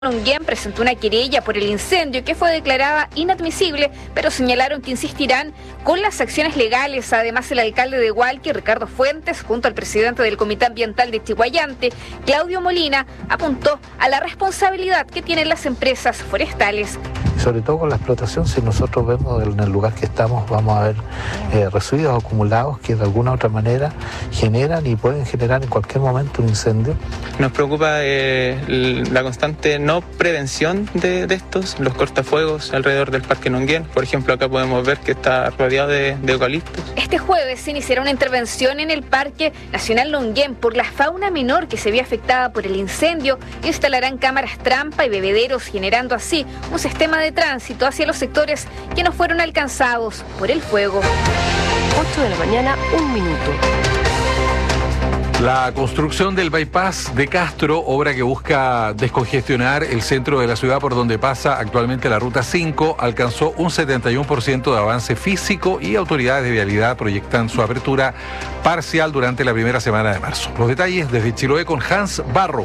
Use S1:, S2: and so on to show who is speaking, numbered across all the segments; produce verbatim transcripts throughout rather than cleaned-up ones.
S1: Longuén presentó una querella por el incendio que fue declarada inadmisible, pero señalaron que insistirán con las acciones legales. Además, el alcalde de Hualqui, Ricardo Fuentes, junto al presidente del Comité Ambiental de Chihuayante, Claudio Molina, apuntó a la responsabilidad que tienen las empresas forestales.
S2: Sobre todo con la explotación, si nosotros vemos en el lugar que estamos, vamos a ver eh, residuos acumulados que de alguna u otra manera generan y pueden generar en cualquier momento un incendio.
S3: Nos preocupa eh, la constante no prevención de, de estos, los cortafuegos alrededor del Parque Longuén. Por ejemplo, acá podemos ver que está rodeado de, de eucaliptos.
S1: Este jueves se iniciará una intervención en el Parque Nacional Longuén por la fauna menor que se vio afectada por el incendio. Instalarán cámaras trampa y bebederos, generando así un sistema de tránsito hacia los sectores que no fueron alcanzados por el fuego.
S4: ocho de la mañana, un minuto.
S5: La construcción del bypass de Castro, obra que busca descongestionar el centro de la ciudad por donde pasa actualmente la ruta cinco, alcanzó un setenta y uno por ciento de avance físico y autoridades de vialidad proyectan su apertura parcial durante la primera semana de marzo. Los detalles desde Chiloé con Hans Barros.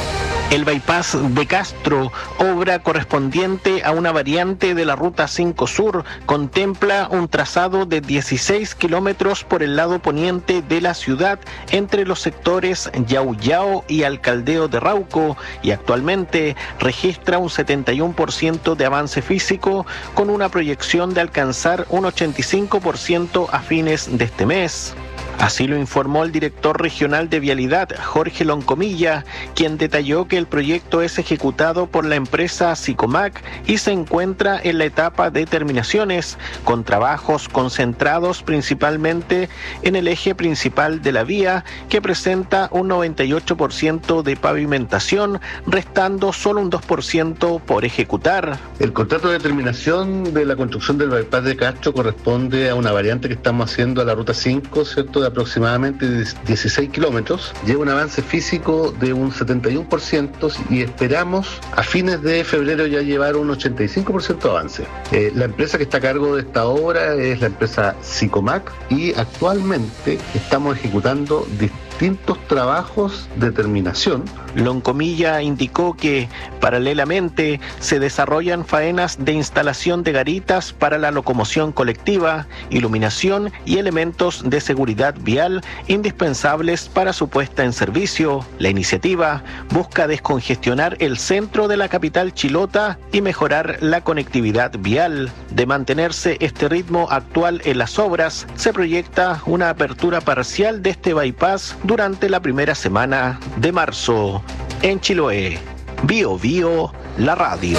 S6: El bypass de Castro, obra correspondiente a una variante de la Ruta cinco Sur, contempla un trazado de dieciséis kilómetros por el lado poniente de la ciudad entre los sectores Yauyao y Alcaldeo de Rauco y actualmente registra un setenta y uno por ciento de avance físico con una proyección de alcanzar un ochenta y cinco por ciento a fines de este mes. Así lo informó el director regional de Vialidad, Jorge Loncomilla, quien detalló que el proyecto es ejecutado por la empresa Sicomac y se encuentra en la etapa de terminaciones, con trabajos concentrados principalmente en el eje principal de la vía, que presenta un noventa y ocho por ciento de pavimentación, restando solo un dos por ciento por ejecutar.
S7: El contrato de terminación de la construcción del bypass de Castro corresponde a una variante que estamos haciendo a la Ruta cinco, ¿cierto?, de aproximadamente dieciséis kilómetros, lleva un avance físico de un setenta y uno por ciento y esperamos a fines de febrero ya llevar un ochenta y cinco por ciento de avance. Eh, la empresa que está a cargo de esta obra es la empresa Sicomac y actualmente estamos ejecutando distintos trabajos de terminación.
S6: Loncomilla indicó que, paralelamente, se desarrollan faenas de instalación de garitas para la locomoción colectiva, iluminación y elementos de seguridad vial indispensables para su puesta en servicio. La iniciativa busca descongestionar el centro de la capital chilota y mejorar la conectividad vial. De mantenerse este ritmo actual en las obras, se proyecta una apertura parcial de este bypass durante la primera semana de marzo. En Chiloé, Bio Bio, la radio.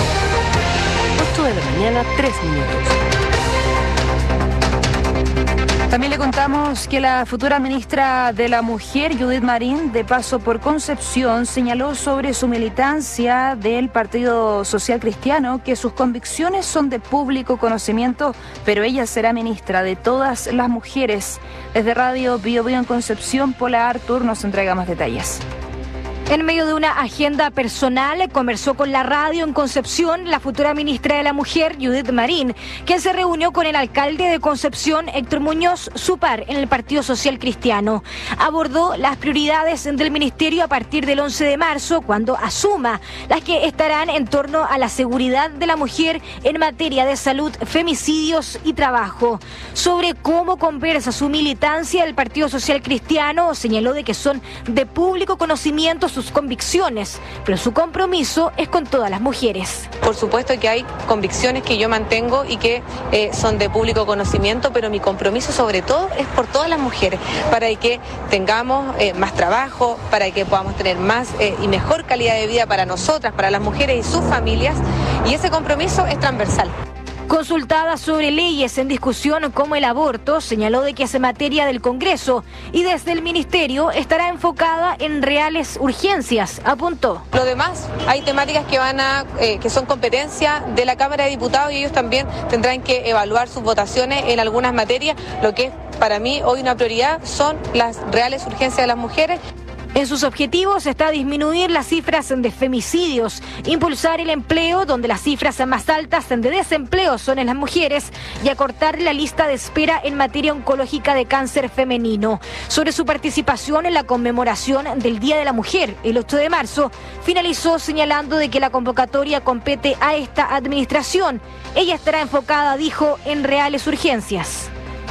S4: ocho de la mañana, tres minutos. También le contamos que la futura ministra de la Mujer, Judith Marín, de paso por Concepción, señaló sobre su militancia del Partido Social Cristiano que sus convicciones son de público conocimiento, pero ella será ministra de todas las mujeres. Desde Radio Bio Bio en Concepción, Paula Artur nos entrega más detalles.
S8: En medio de una agenda personal, conversó con la radio en Concepción la futura ministra de la Mujer, Judith Marín, quien se reunió con el alcalde de Concepción, Héctor Muñoz, su par en el Partido Social Cristiano. Abordó las prioridades del ministerio a partir del once de marzo, cuando asuma las que estarán en torno a la seguridad de la mujer en materia de salud, femicidios y trabajo. Sobre cómo conversa su militancia del Partido Social Cristiano, señaló de que son de público conocimiento sus convicciones, pero su compromiso es con todas las mujeres.
S9: Por supuesto que hay convicciones que yo mantengo y que eh, son de público conocimiento, pero mi compromiso sobre todo es por todas las mujeres, para que tengamos eh, más trabajo, para que podamos tener más eh, y mejor calidad de vida para nosotras, para las mujeres y sus familias, y ese compromiso es transversal.
S8: Consultada sobre leyes en discusión como el aborto, señaló de que es materia del Congreso y desde el Ministerio estará enfocada en reales urgencias, apuntó.
S9: Lo demás, hay temáticas que van a, eh, que son competencia de la Cámara de Diputados y ellos también tendrán que evaluar sus votaciones en algunas materias. Lo que es para mí hoy una prioridad son las reales urgencias de las mujeres.
S8: En sus objetivos está disminuir las cifras de femicidios, impulsar el empleo, donde las cifras más altas de desempleo son en las mujeres, y acortar la lista de espera en materia oncológica de cáncer femenino. Sobre su participación en la conmemoración del Día de la Mujer, el ocho de marzo, finalizó señalando de que la convocatoria compete a esta administración. Ella estará enfocada, dijo, en reales urgencias.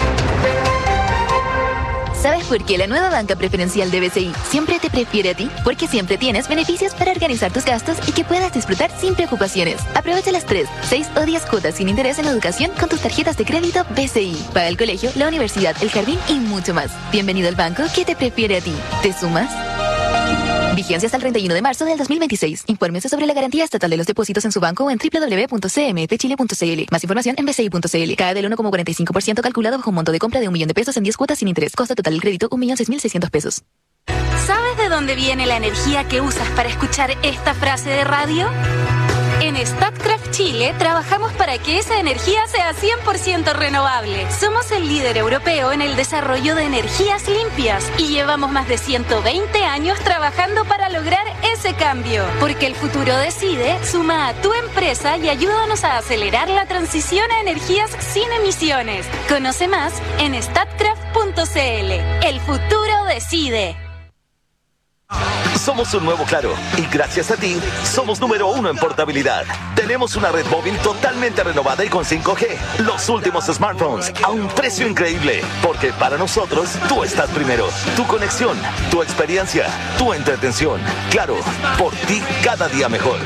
S10: ¿Sabes por qué la nueva banca preferencial de B C I siempre te prefiere a ti? Porque siempre tienes beneficios para organizar tus gastos y que puedas disfrutar sin preocupaciones. Aprovecha las tres, seis o diez cuotas sin interés en la educación con tus tarjetas de crédito B C I. Paga el colegio, la universidad, el jardín y mucho más. Bienvenido al banco que te prefiere a ti. ¿Te sumas? Vigencia hasta el treinta y uno de marzo del dos mil veintiséis. Infórmese sobre la garantía estatal de los depósitos en su banco o en doble u doble u doble u punto c m f chile punto c l. Más información en b c i punto c l. Cae del uno coma cuarenta y cinco por ciento calculado bajo un monto de compra de un millón de pesos en diez cuotas sin interés. Costo total del crédito un millón seis mil seiscientos pesos.
S11: ¿Sabes de dónde viene la energía que usas para escuchar esta frase de radio? En Statkraft Chile trabajamos para que esa energía sea cien por ciento renovable. Somos el líder europeo en el desarrollo de energías limpias y llevamos más de ciento veinte años trabajando para lograr ese cambio. Porque el futuro decide, suma a tu empresa y ayúdanos a acelerar la transición a energías sin emisiones. Conoce más en statkraft punto c l. El futuro decide.
S12: Somos un nuevo Claro y gracias a ti somos número uno en portabilidad. Tenemos una red móvil totalmente renovada y con cinco G. Los últimos smartphones a un precio increíble. Porque para nosotros tú estás primero. Tu conexión, tu experiencia, tu entretención. Claro, por ti cada día mejor.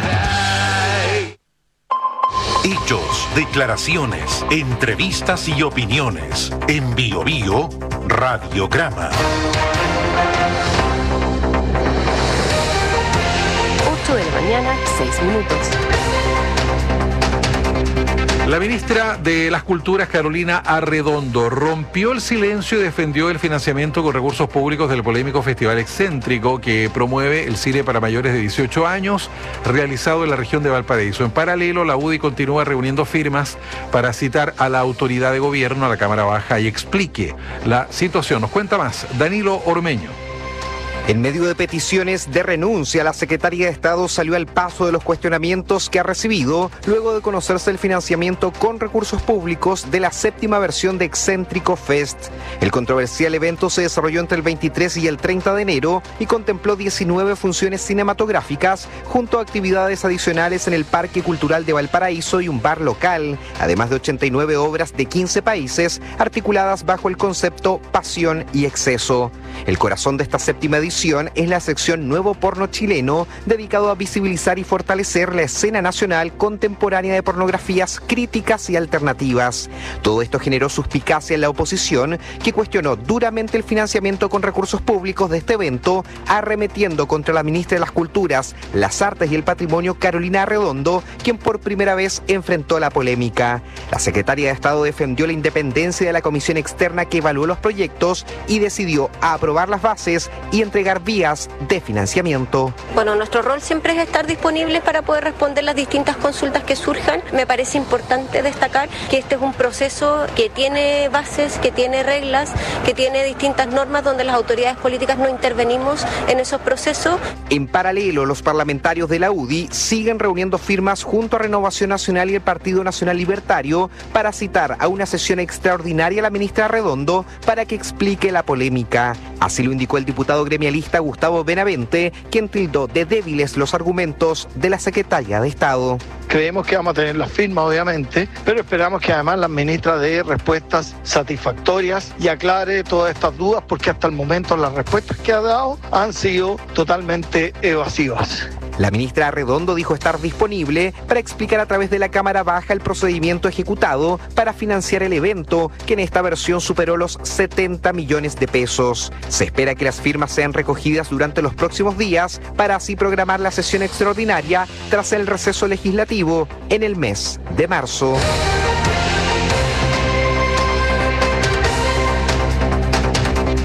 S13: Hechos, declaraciones, entrevistas y opiniones. En Bio Bio, Radiograma.
S14: De la mañana, seis minutos.
S5: La ministra de las Culturas, Carolina Arredondo, rompió el silencio y defendió el financiamiento con recursos públicos del polémico Festival Excéntrico que promueve el cine para mayores de dieciocho años, realizado en la región de Valparaíso. En paralelo, la U D I continúa reuniendo firmas para citar a la autoridad de gobierno, a la Cámara Baja, y explique la situación. Nos cuenta más Danilo Ormeño.
S15: En medio de peticiones de renuncia, la Secretaría de Estado salió al paso de los cuestionamientos que ha recibido luego de conocerse el financiamiento con recursos públicos de la séptima versión de Excéntrico Fest. El controversial evento se desarrolló entre el veintitrés y el treinta de enero y contempló diecinueve funciones cinematográficas junto a actividades adicionales en el Parque Cultural de Valparaíso y un bar local, además de ochenta y nueve obras de quince países articuladas bajo el concepto Pasión y Exceso. El corazón de esta séptima edición es la sección Nuevo Porno Chileno, dedicado a visibilizar y fortalecer la escena nacional contemporánea de pornografías críticas y alternativas. Todo esto generó suspicacia en la oposición, que cuestionó duramente el financiamiento con recursos públicos de este evento, arremetiendo contra la ministra de las Culturas, las Artes y el Patrimonio, Carolina Arredondo, quien por primera vez enfrentó la polémica. La secretaria de Estado defendió la independencia de la comisión externa que evaluó los proyectos y decidió aprobar las bases y entregar vías de financiamiento.
S16: Bueno, nuestro rol siempre es estar disponibles para poder responder las distintas consultas que surjan. Me parece importante destacar que este es un proceso que tiene bases, que tiene reglas, que tiene distintas normas donde las autoridades políticas no intervenimos en esos procesos.
S15: En paralelo, los parlamentarios de la U D I siguen reuniendo firmas junto a Renovación Nacional y el Partido Nacional Libertario para citar a una sesión extraordinaria a la ministra Arredondo para que explique la polémica. Así lo indicó el diputado gremialista Gustavo Benavente, quien tildó de débiles los argumentos de la secretaria de Estado.
S17: Creemos que vamos a tener las firmas, obviamente, pero esperamos que además la ministra dé respuestas satisfactorias y aclare todas estas dudas, porque hasta el momento las respuestas que ha dado han sido totalmente evasivas.
S15: La ministra Arredondo dijo estar disponible para explicar a través de la Cámara Baja el procedimiento ejecutado para financiar el evento, que en esta versión superó los setenta millones de pesos. Se espera que las firmas sean recogidas durante los próximos días para así programar la sesión extraordinaria tras el receso legislativo en el mes de marzo.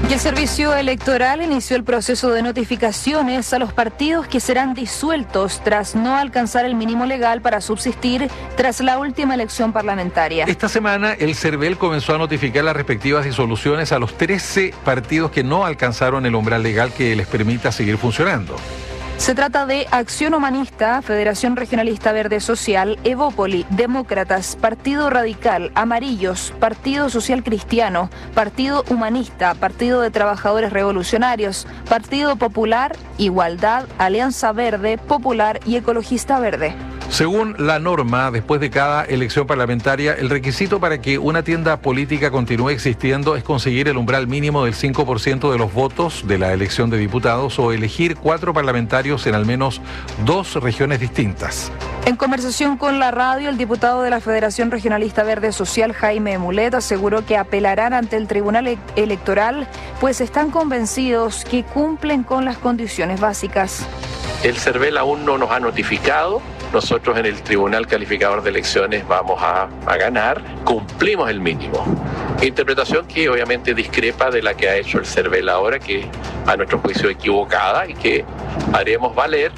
S4: Y el Servicio Electoral inició el proceso de notificaciones a los partidos que serán disueltos tras no alcanzar el mínimo legal para subsistir tras la última elección parlamentaria.
S5: Esta semana el CERVEL comenzó a notificar las respectivas disoluciones a los trece partidos que no alcanzaron el umbral legal que les permita seguir funcionando.
S4: Se trata de Acción Humanista, Federación Regionalista Verde Social, Evópoli, Demócratas, Partido Radical, Amarillos, Partido Social Cristiano, Partido Humanista, Partido de Trabajadores Revolucionarios, Partido Popular, Igualdad, Alianza Verde, Popular y Ecologista Verde.
S5: Según la norma, después de cada elección parlamentaria, el requisito para que una tienda política continúe existiendo es conseguir el umbral mínimo del cinco por ciento de los votos de la elección de diputados o elegir cuatro parlamentarios en al menos dos regiones distintas.
S4: En conversación con la radio, el diputado de la Federación Regionalista Verde Social, Jaime Mulet, aseguró que apelarán ante el Tribunal e- Electoral, pues están convencidos que cumplen con las condiciones básicas.
S18: El CERVEL aún no nos ha notificado. Nosotros en el Tribunal Calificador de Elecciones vamos a, a ganar, cumplimos el mínimo. Interpretación que obviamente discrepa de la que ha hecho el CERVEL ahora, que a nuestro juicio equivocada y que haremos valer.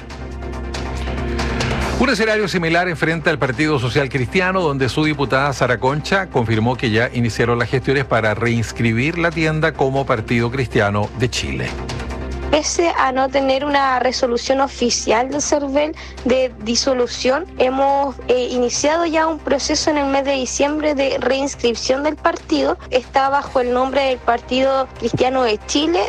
S5: Un escenario similar enfrenta al Partido Social Cristiano, donde su diputada Sara Concha confirmó que ya iniciaron las gestiones para reinscribir la tienda como Partido Cristiano de Chile.
S19: Pese a no tener una resolución oficial del CERVEL de disolución, hemos eh, iniciado ya un proceso en el mes de diciembre de reinscripción del partido. Está bajo el nombre del Partido Cristiano de Chile.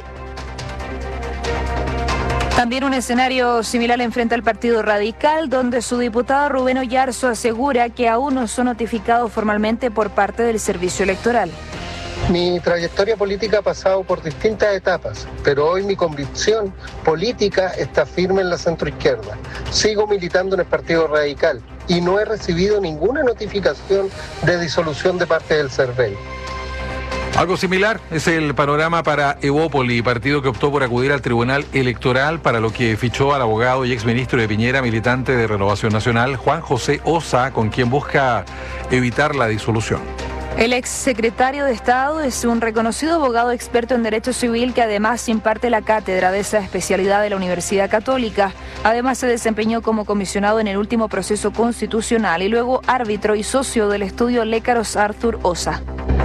S4: También un escenario similar enfrenta al Partido Radical, donde su diputado Rubén Oyarzo asegura que aún no son notificados formalmente por parte del Servicio Electoral.
S20: Mi trayectoria política ha pasado por distintas etapas, pero hoy mi convicción política está firme en la centroizquierda. Sigo militando en el Partido Radical y no he recibido ninguna notificación de disolución de parte del CERVEL.
S5: Algo similar es el panorama para Evópoli, partido que optó por acudir al Tribunal Electoral, para lo que fichó al abogado y exministro de Piñera, militante de Renovación Nacional, Juan José Osa, con quien busca evitar la disolución.
S4: El exsecretario de Estado es un reconocido abogado experto en Derecho Civil que además imparte la cátedra de esa especialidad de la Universidad Católica. Además se desempeñó como comisionado en el último proceso constitucional y luego árbitro y socio del estudio Lécaros Arthur Osa.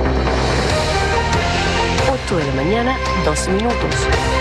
S14: ocho de la mañana, dos minutos.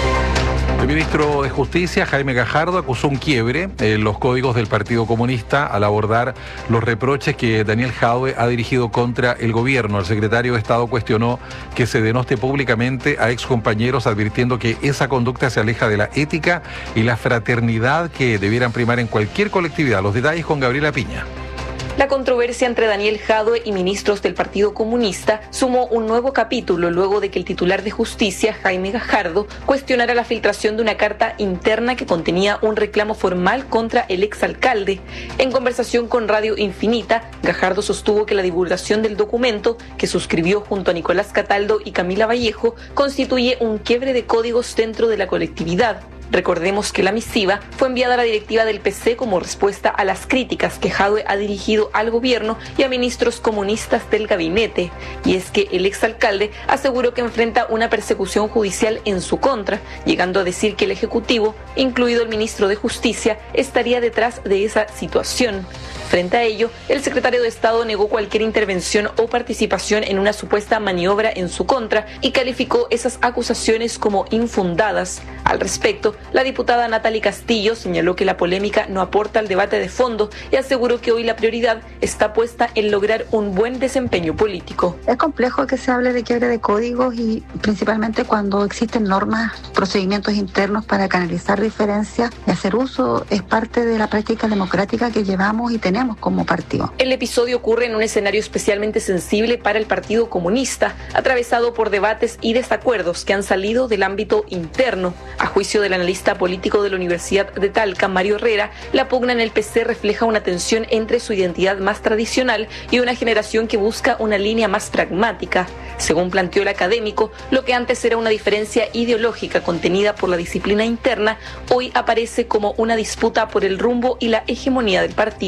S5: El ministro de Justicia, Jaime Gajardo, acusó un quiebre en los códigos del Partido Comunista al abordar los reproches que Daniel Jadwe ha dirigido contra el gobierno. El secretario de Estado cuestionó que se denoste públicamente a excompañeros, advirtiendo que esa conducta se aleja de la ética y la fraternidad que debieran primar en cualquier colectividad. Los detalles con Gabriela Piña.
S21: La controversia entre Daniel Jadwe y ministros del Partido Comunista sumó un nuevo capítulo luego de que el titular de Justicia, Jaime Gajardo, cuestionara la filtración de una carta interna que contenía un reclamo formal contra el exalcalde. En conversación con Radio Infinita, Gajardo sostuvo que la divulgación del documento, que suscribió junto a Nicolás Cataldo y Camila Vallejo, constituye un quiebre de códigos dentro de la colectividad. Recordemos que la misiva fue enviada a la directiva del P C como respuesta a las críticas que Jadwe ha dirigido al gobierno y a ministros comunistas del gabinete. Y es que el exalcalde aseguró que enfrenta una persecución judicial en su contra, llegando a decir que el Ejecutivo, incluido el ministro de Justicia, estaría detrás de esa situación. Frente a ello, el secretario de Estado negó cualquier intervención o participación en una supuesta maniobra en su contra y calificó esas acusaciones como infundadas. Al respecto, la diputada Natalie Castillo señaló que la polémica no aporta al debate de fondo y aseguró que hoy la prioridad está puesta en lograr un buen desempeño político.
S22: Es complejo que se hable de quiebre de códigos y principalmente cuando existen normas, procedimientos internos para canalizar diferencias y hacer uso. Es parte de la práctica democrática que llevamos y tenemos como partido.
S21: El episodio ocurre en un escenario especialmente sensible para el Partido Comunista, atravesado por debates y desacuerdos que han salido del ámbito interno. A juicio del analista político de la Universidad de Talca, Mario Herrera, la pugna en el P C refleja una tensión entre su identidad más tradicional y una generación que busca una línea más pragmática. Según planteó el académico, lo que antes era una diferencia ideológica contenida por la disciplina interna, hoy aparece como una disputa por el rumbo y la hegemonía del partido.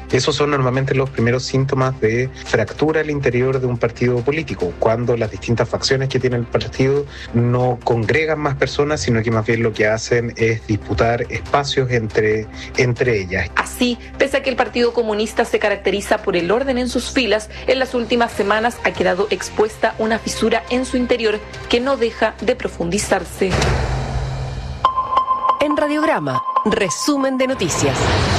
S2: Esos son normalmente los primeros síntomas de fractura al interior de un partido político, cuando las distintas facciones que tiene el partido no congregan más personas, sino que más bien lo que hacen es disputar espacios entre, entre ellas.
S21: Así, pese a que el Partido Comunista se caracteriza por el orden en sus filas, en las últimas semanas ha quedado expuesta una fisura en su interior que no deja de profundizarse.
S14: En Radiograma, resumen de noticias.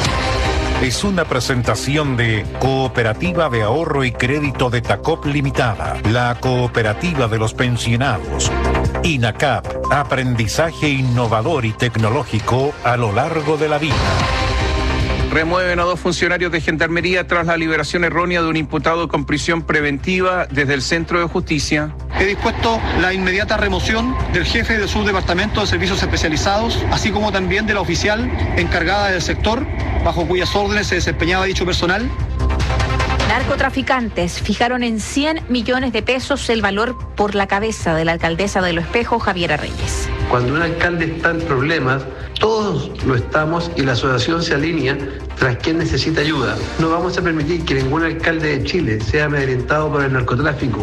S13: Es una presentación de Cooperativa de Ahorro y Crédito de Tacop Limitada, la cooperativa de los pensionados. INACAP, aprendizaje innovador y tecnológico a lo largo de la vida.
S3: Remueven a dos funcionarios de Gendarmería tras la liberación errónea de un imputado con prisión preventiva desde el Centro de Justicia.
S23: He dispuesto la inmediata remoción del jefe de subdepartamento de servicios especializados, así como también de la oficial encargada del sector, bajo cuyas órdenes se desempeñaba dicho personal.
S1: Narcotraficantes fijaron en cien millones de pesos el valor por la cabeza de la alcaldesa de Lo Espejo, Javiera Reyes.
S24: Cuando un alcalde está en problemas, todos lo estamos y la asociación se alinea tras quien necesita ayuda. No vamos a permitir que ningún alcalde de Chile sea amedrentado por el narcotráfico.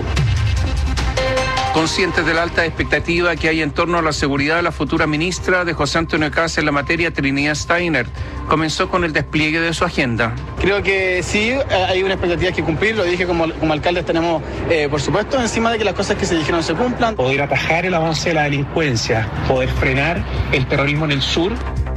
S3: Conscientes de la alta expectativa que hay en torno a la seguridad de la futura ministra de José Antonio Kast en la materia, Trinidad Steiner comenzó con el despliegue de su agenda.
S25: Creo que sí, hay una expectativa que cumplir, lo dije como, como alcaldes tenemos, eh, por supuesto, encima de que las cosas que se dijeron se cumplan.
S26: Poder atajar el avance de la delincuencia, poder frenar el terrorismo en el sur.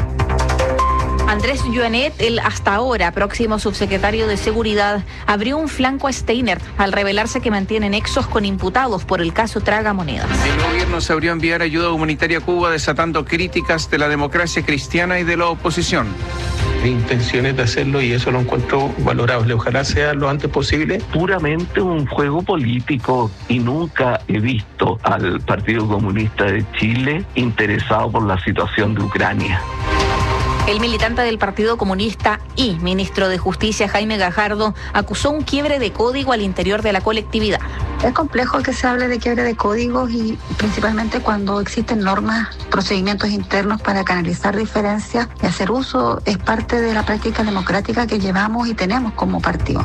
S1: Andrés Joanet, el hasta ahora próximo subsecretario de Seguridad, abrió un flanco a Steiner al revelarse que mantiene nexos con imputados por el caso Tragamonedas.
S3: El gobierno se abrió a enviar ayuda humanitaria a Cuba, desatando críticas de la democracia cristiana y de la oposición.
S6: Mi intención es de hacerlo y eso lo encuentro valorable. Ojalá sea lo antes posible.
S12: Puramente un juego político y nunca he visto al Partido Comunista de Chile interesado por la situación de Ucrania.
S1: El militante del Partido Comunista y ministro de Justicia, Jaime Gajardo, acusó un quiebre de código al interior de la colectividad.
S22: Es complejo que se hable de quiebre de códigos y principalmente cuando existen normas, procedimientos internos para canalizar diferencias y hacer uso es parte de la práctica democrática que llevamos y tenemos como partido.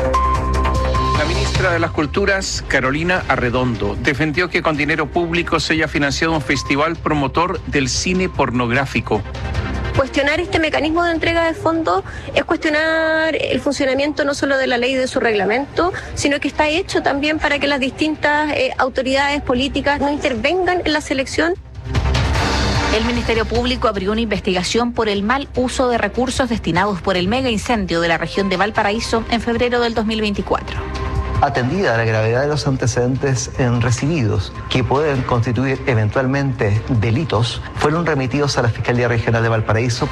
S3: La ministra de las Culturas, Carolina Arredondo, defendió que con dinero público se haya financiado un festival promotor del cine pornográfico.
S16: Cuestionar este mecanismo de entrega de fondos es cuestionar el funcionamiento no solo de la ley y de su reglamento, sino que está hecho también para que las distintas eh, autoridades políticas no intervengan en la selección.
S1: El Ministerio Público abrió una investigación por el mal uso de recursos destinados por el mega incendio de la región de Valparaíso en febrero del dos mil veinticuatro.
S27: Atendida la gravedad de los antecedentes en recibidos que pueden constituir eventualmente delitos, fueron remitidos a la Fiscalía Regional de Valparaíso.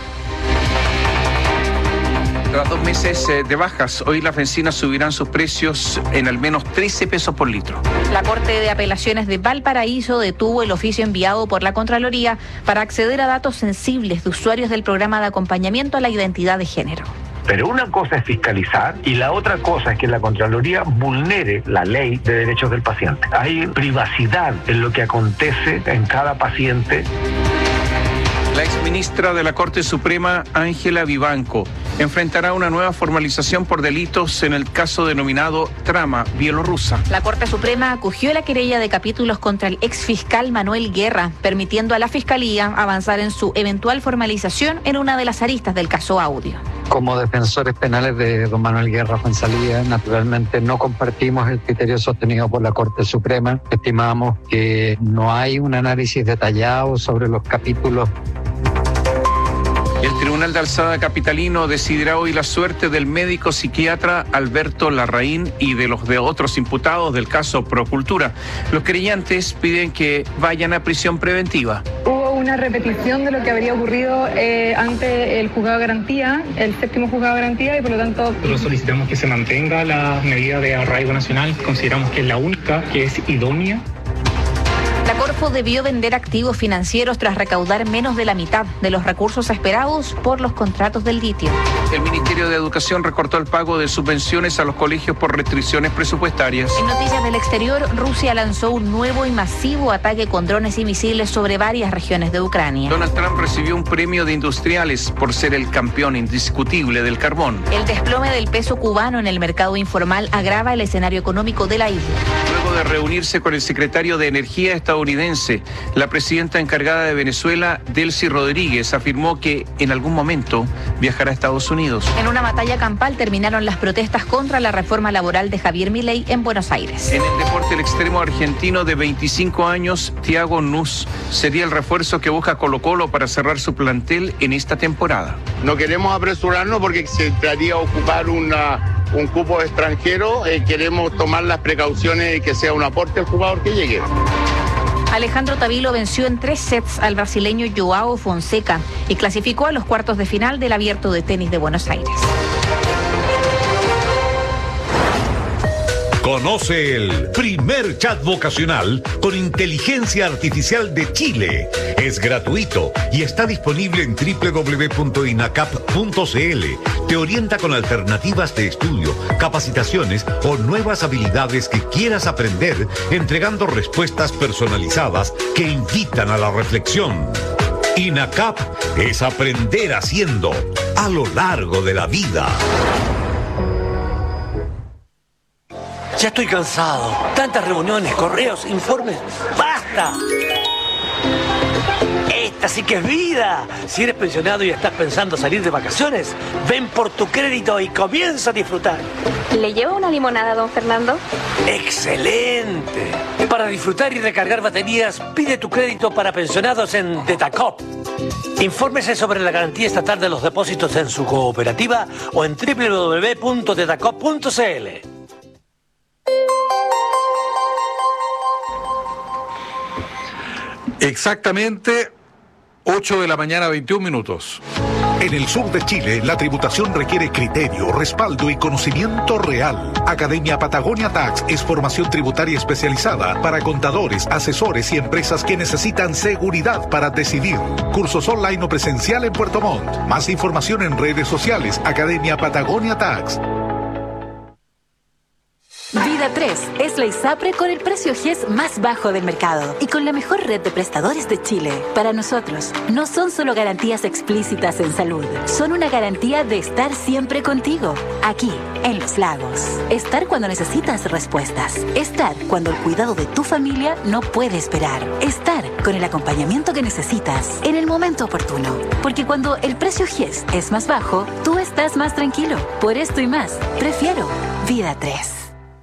S3: Tras dos meses de bajas, hoy las bencinas subirán sus precios en al menos trece pesos por litro.
S1: La Corte de Apelaciones de Valparaíso detuvo el oficio enviado por la Contraloría para acceder a datos sensibles de usuarios del programa de acompañamiento a la identidad de género.
S28: Pero una cosa es fiscalizar y la otra cosa es que la Contraloría vulnere la ley de derechos del paciente. Hay privacidad en lo que acontece en cada paciente.
S3: La exministra de la Corte Suprema, Ángela Vivanco, enfrentará una nueva formalización por delitos en el caso denominado Trama Bielorrusa.
S1: La Corte Suprema acogió la querella de capítulos contra el exfiscal Manuel Guerra, permitiendo a la Fiscalía avanzar en su eventual formalización en una de las aristas del caso Audio.
S29: Como defensores penales de don Manuel Guerra Fuenzalía, naturalmente no compartimos el criterio sostenido por la Corte Suprema. Estimamos que no hay un análisis detallado sobre los capítulos.
S3: El Tribunal de Alzada capitalino decidirá hoy la suerte del médico psiquiatra Alberto Larraín y de los de otros imputados del caso Procultura. Los querellantes piden que vayan a prisión preventiva.
S30: Hubo una repetición de lo que habría ocurrido eh, ante el juzgado de garantía, el séptimo juzgado de garantía, y por lo tanto...
S26: Nosotros solicitamos que se mantenga la medida de arraigo nacional, consideramos que es la única que es idónea.
S1: La Corfo debió vender activos financieros tras recaudar menos de la mitad de los recursos esperados por los contratos del litio.
S3: El Ministerio de Educación recortó el pago de subvenciones a los colegios por restricciones presupuestarias.
S1: En noticias del exterior, Rusia lanzó un nuevo y masivo ataque con drones y misiles sobre varias regiones de Ucrania.
S3: Donald Trump recibió un premio de industriales por ser el campeón indiscutible del carbón.
S1: El desplome del peso cubano en el mercado informal agrava el escenario económico de la isla.
S3: Luego de reunirse con el secretario de Energía estadounidense, la presidenta encargada de Venezuela, Delcy Rodríguez, afirmó que en algún momento viajará a Estados Unidos.
S1: En una batalla campal terminaron las protestas contra la reforma laboral de Javier Milei en Buenos Aires.
S3: En el deporte, el extremo argentino de veinticinco años, Thiago Nus, sería el refuerzo que busca Colo-Colo para cerrar su plantel en esta temporada.
S7: No queremos apresurarnos porque se entraría a ocupar una, un cupo extranjero. Eh, queremos tomar las precauciones de que sea un aporte al jugador que llegue.
S1: Alejandro Tavilo venció en tres sets al brasileño Joao Fonseca y clasificó a los cuartos de final del Abierto de Tenis de Buenos Aires.
S8: Conoce el primer chat vocacional con inteligencia artificial de Chile. Es gratuito y está disponible en doble u doble u doble u punto inacap punto c l. Te orienta con alternativas de estudio, capacitaciones o nuevas habilidades que quieras aprender, entregando respuestas personalizadas que invitan a la reflexión. INACAP es aprender haciendo a lo largo de la vida.
S9: Ya estoy cansado. Tantas reuniones, correos, informes. ¡Basta! Esta sí que es vida. Si eres pensionado y estás pensando salir de vacaciones, ven por tu crédito y comienza a disfrutar.
S16: ¿Le llevo una limonada, don Fernando?
S9: ¡Excelente! Para disfrutar y recargar baterías, pide tu crédito para pensionados en Tetacop. Infórmese sobre la garantía estatal de los depósitos en su cooperativa o en doble u doble u doble u punto tetacop punto c l.
S5: Exactamente ocho de la mañana, veintiún minutos.
S13: En el sur de Chile, la tributación requiere criterio, respaldo y conocimiento real. Academia Patagonia Tax es formación tributaria especializada para contadores, asesores y empresas que necesitan seguridad para decidir. Cursos online o presencial en Puerto Montt. Más información en redes sociales, Academia Patagonia Tax.
S10: Vida tres es la ISAPRE con el precio G E S más bajo del mercado y con la mejor red de prestadores de Chile. Para nosotros, no son solo garantías explícitas en salud, son una garantía de estar siempre contigo, aquí, en Los Lagos. Estar cuando necesitas respuestas. Estar cuando el cuidado de tu familia no puede esperar. Estar con el acompañamiento que necesitas en el momento oportuno. Porque cuando el precio G E S es más bajo, tú estás más tranquilo. Por esto y más, prefiero Vida tres.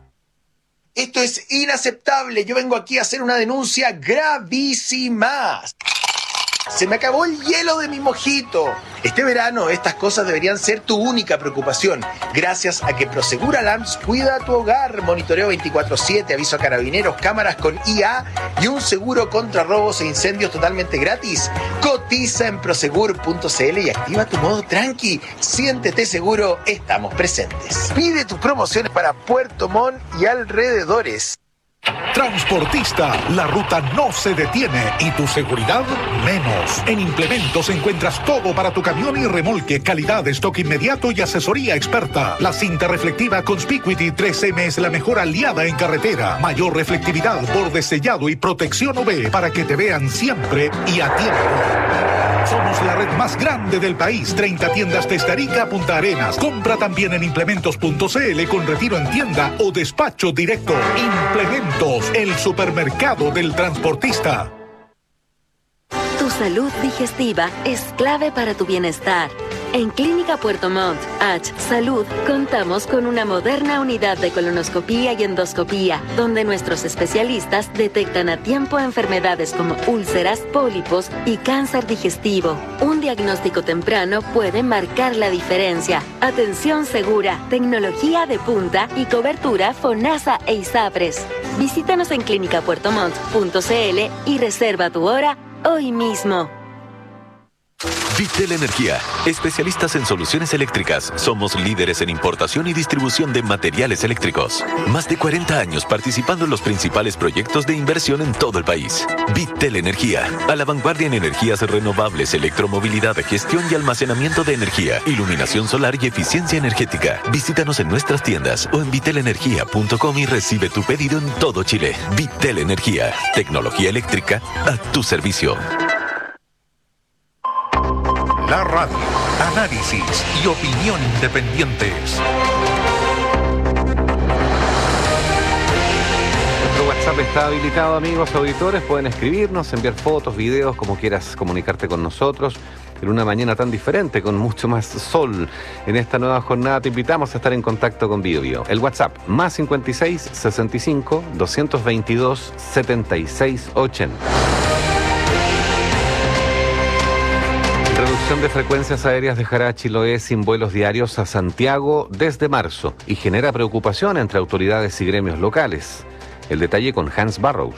S11: Esto es inaceptable. Yo vengo aquí a hacer una denuncia gravísima. Se me acabó el hielo de mi mojito. Este verano estas cosas deberían ser tu única preocupación. Gracias a que Prosegur Alarms cuida tu hogar. Monitoreo veinticuatro siete, aviso a carabineros, cámaras con I A y un seguro contra robos e incendios totalmente gratis. Cotiza en prosegur punto c l y activa tu modo tranqui. Siéntete seguro, estamos presentes. Pide tus promociones para Puerto Montt y alrededores.
S13: Transportista, la ruta no se detiene y tu seguridad menos. En Implementos encuentras todo para tu camión y remolque, calidad, stock inmediato y asesoría experta. La cinta reflectiva Conspicuity tres eme es la mejor aliada en carretera. Mayor reflectividad, borde sellado y protección U V para que te vean siempre y a tiempo. Somos la red más grande del país, treinta tiendas desde Arica a Punta Arenas. Compra también en implementos punto c l con retiro en tienda o despacho directo. Implementos, el supermercado del transportista.
S15: Tu salud digestiva es clave para tu bienestar. En Clínica Puerto Montt, H Salud, contamos con una moderna unidad de colonoscopía y endoscopía, donde nuestros especialistas detectan a tiempo enfermedades como úlceras, pólipos y cáncer digestivo. Un diagnóstico temprano puede marcar la diferencia. Atención segura, tecnología de punta y cobertura FONASA e ISAPRES. Visítanos en clínica puerto montt punto c l y reserva tu hora hoy mismo.
S2: Vitel Energía, especialistas en soluciones eléctricas. Somos líderes en importación y distribución de materiales eléctricos. Más de cuarenta años participando en los principales proyectos de inversión en todo el país. Vitel Energía, a la vanguardia en energías renovables, electromovilidad, gestión y almacenamiento de energía, iluminación solar y eficiencia energética. Visítanos en nuestras tiendas o en vitel energía punto com y recibe tu pedido en todo Chile. Vitel Energía, tecnología eléctrica a tu servicio.
S13: La radio, análisis y opinión independientes.
S4: Nuestro WhatsApp está habilitado, amigos auditores. Pueden escribirnos, enviar fotos, videos, como quieras comunicarte con nosotros. En una mañana tan diferente, con mucho más sol. En esta nueva jornada te invitamos a estar en contacto con BioBio. El WhatsApp, más cincuenta y seis, sesenta y cinco, doscientos veintidós, setenta y seis, ochenta. Reducción de frecuencias aéreas dejará a Chiloé sin vuelos diarios a Santiago desde marzo y genera preocupación entre autoridades y gremios locales. El detalle con Hans Barrows.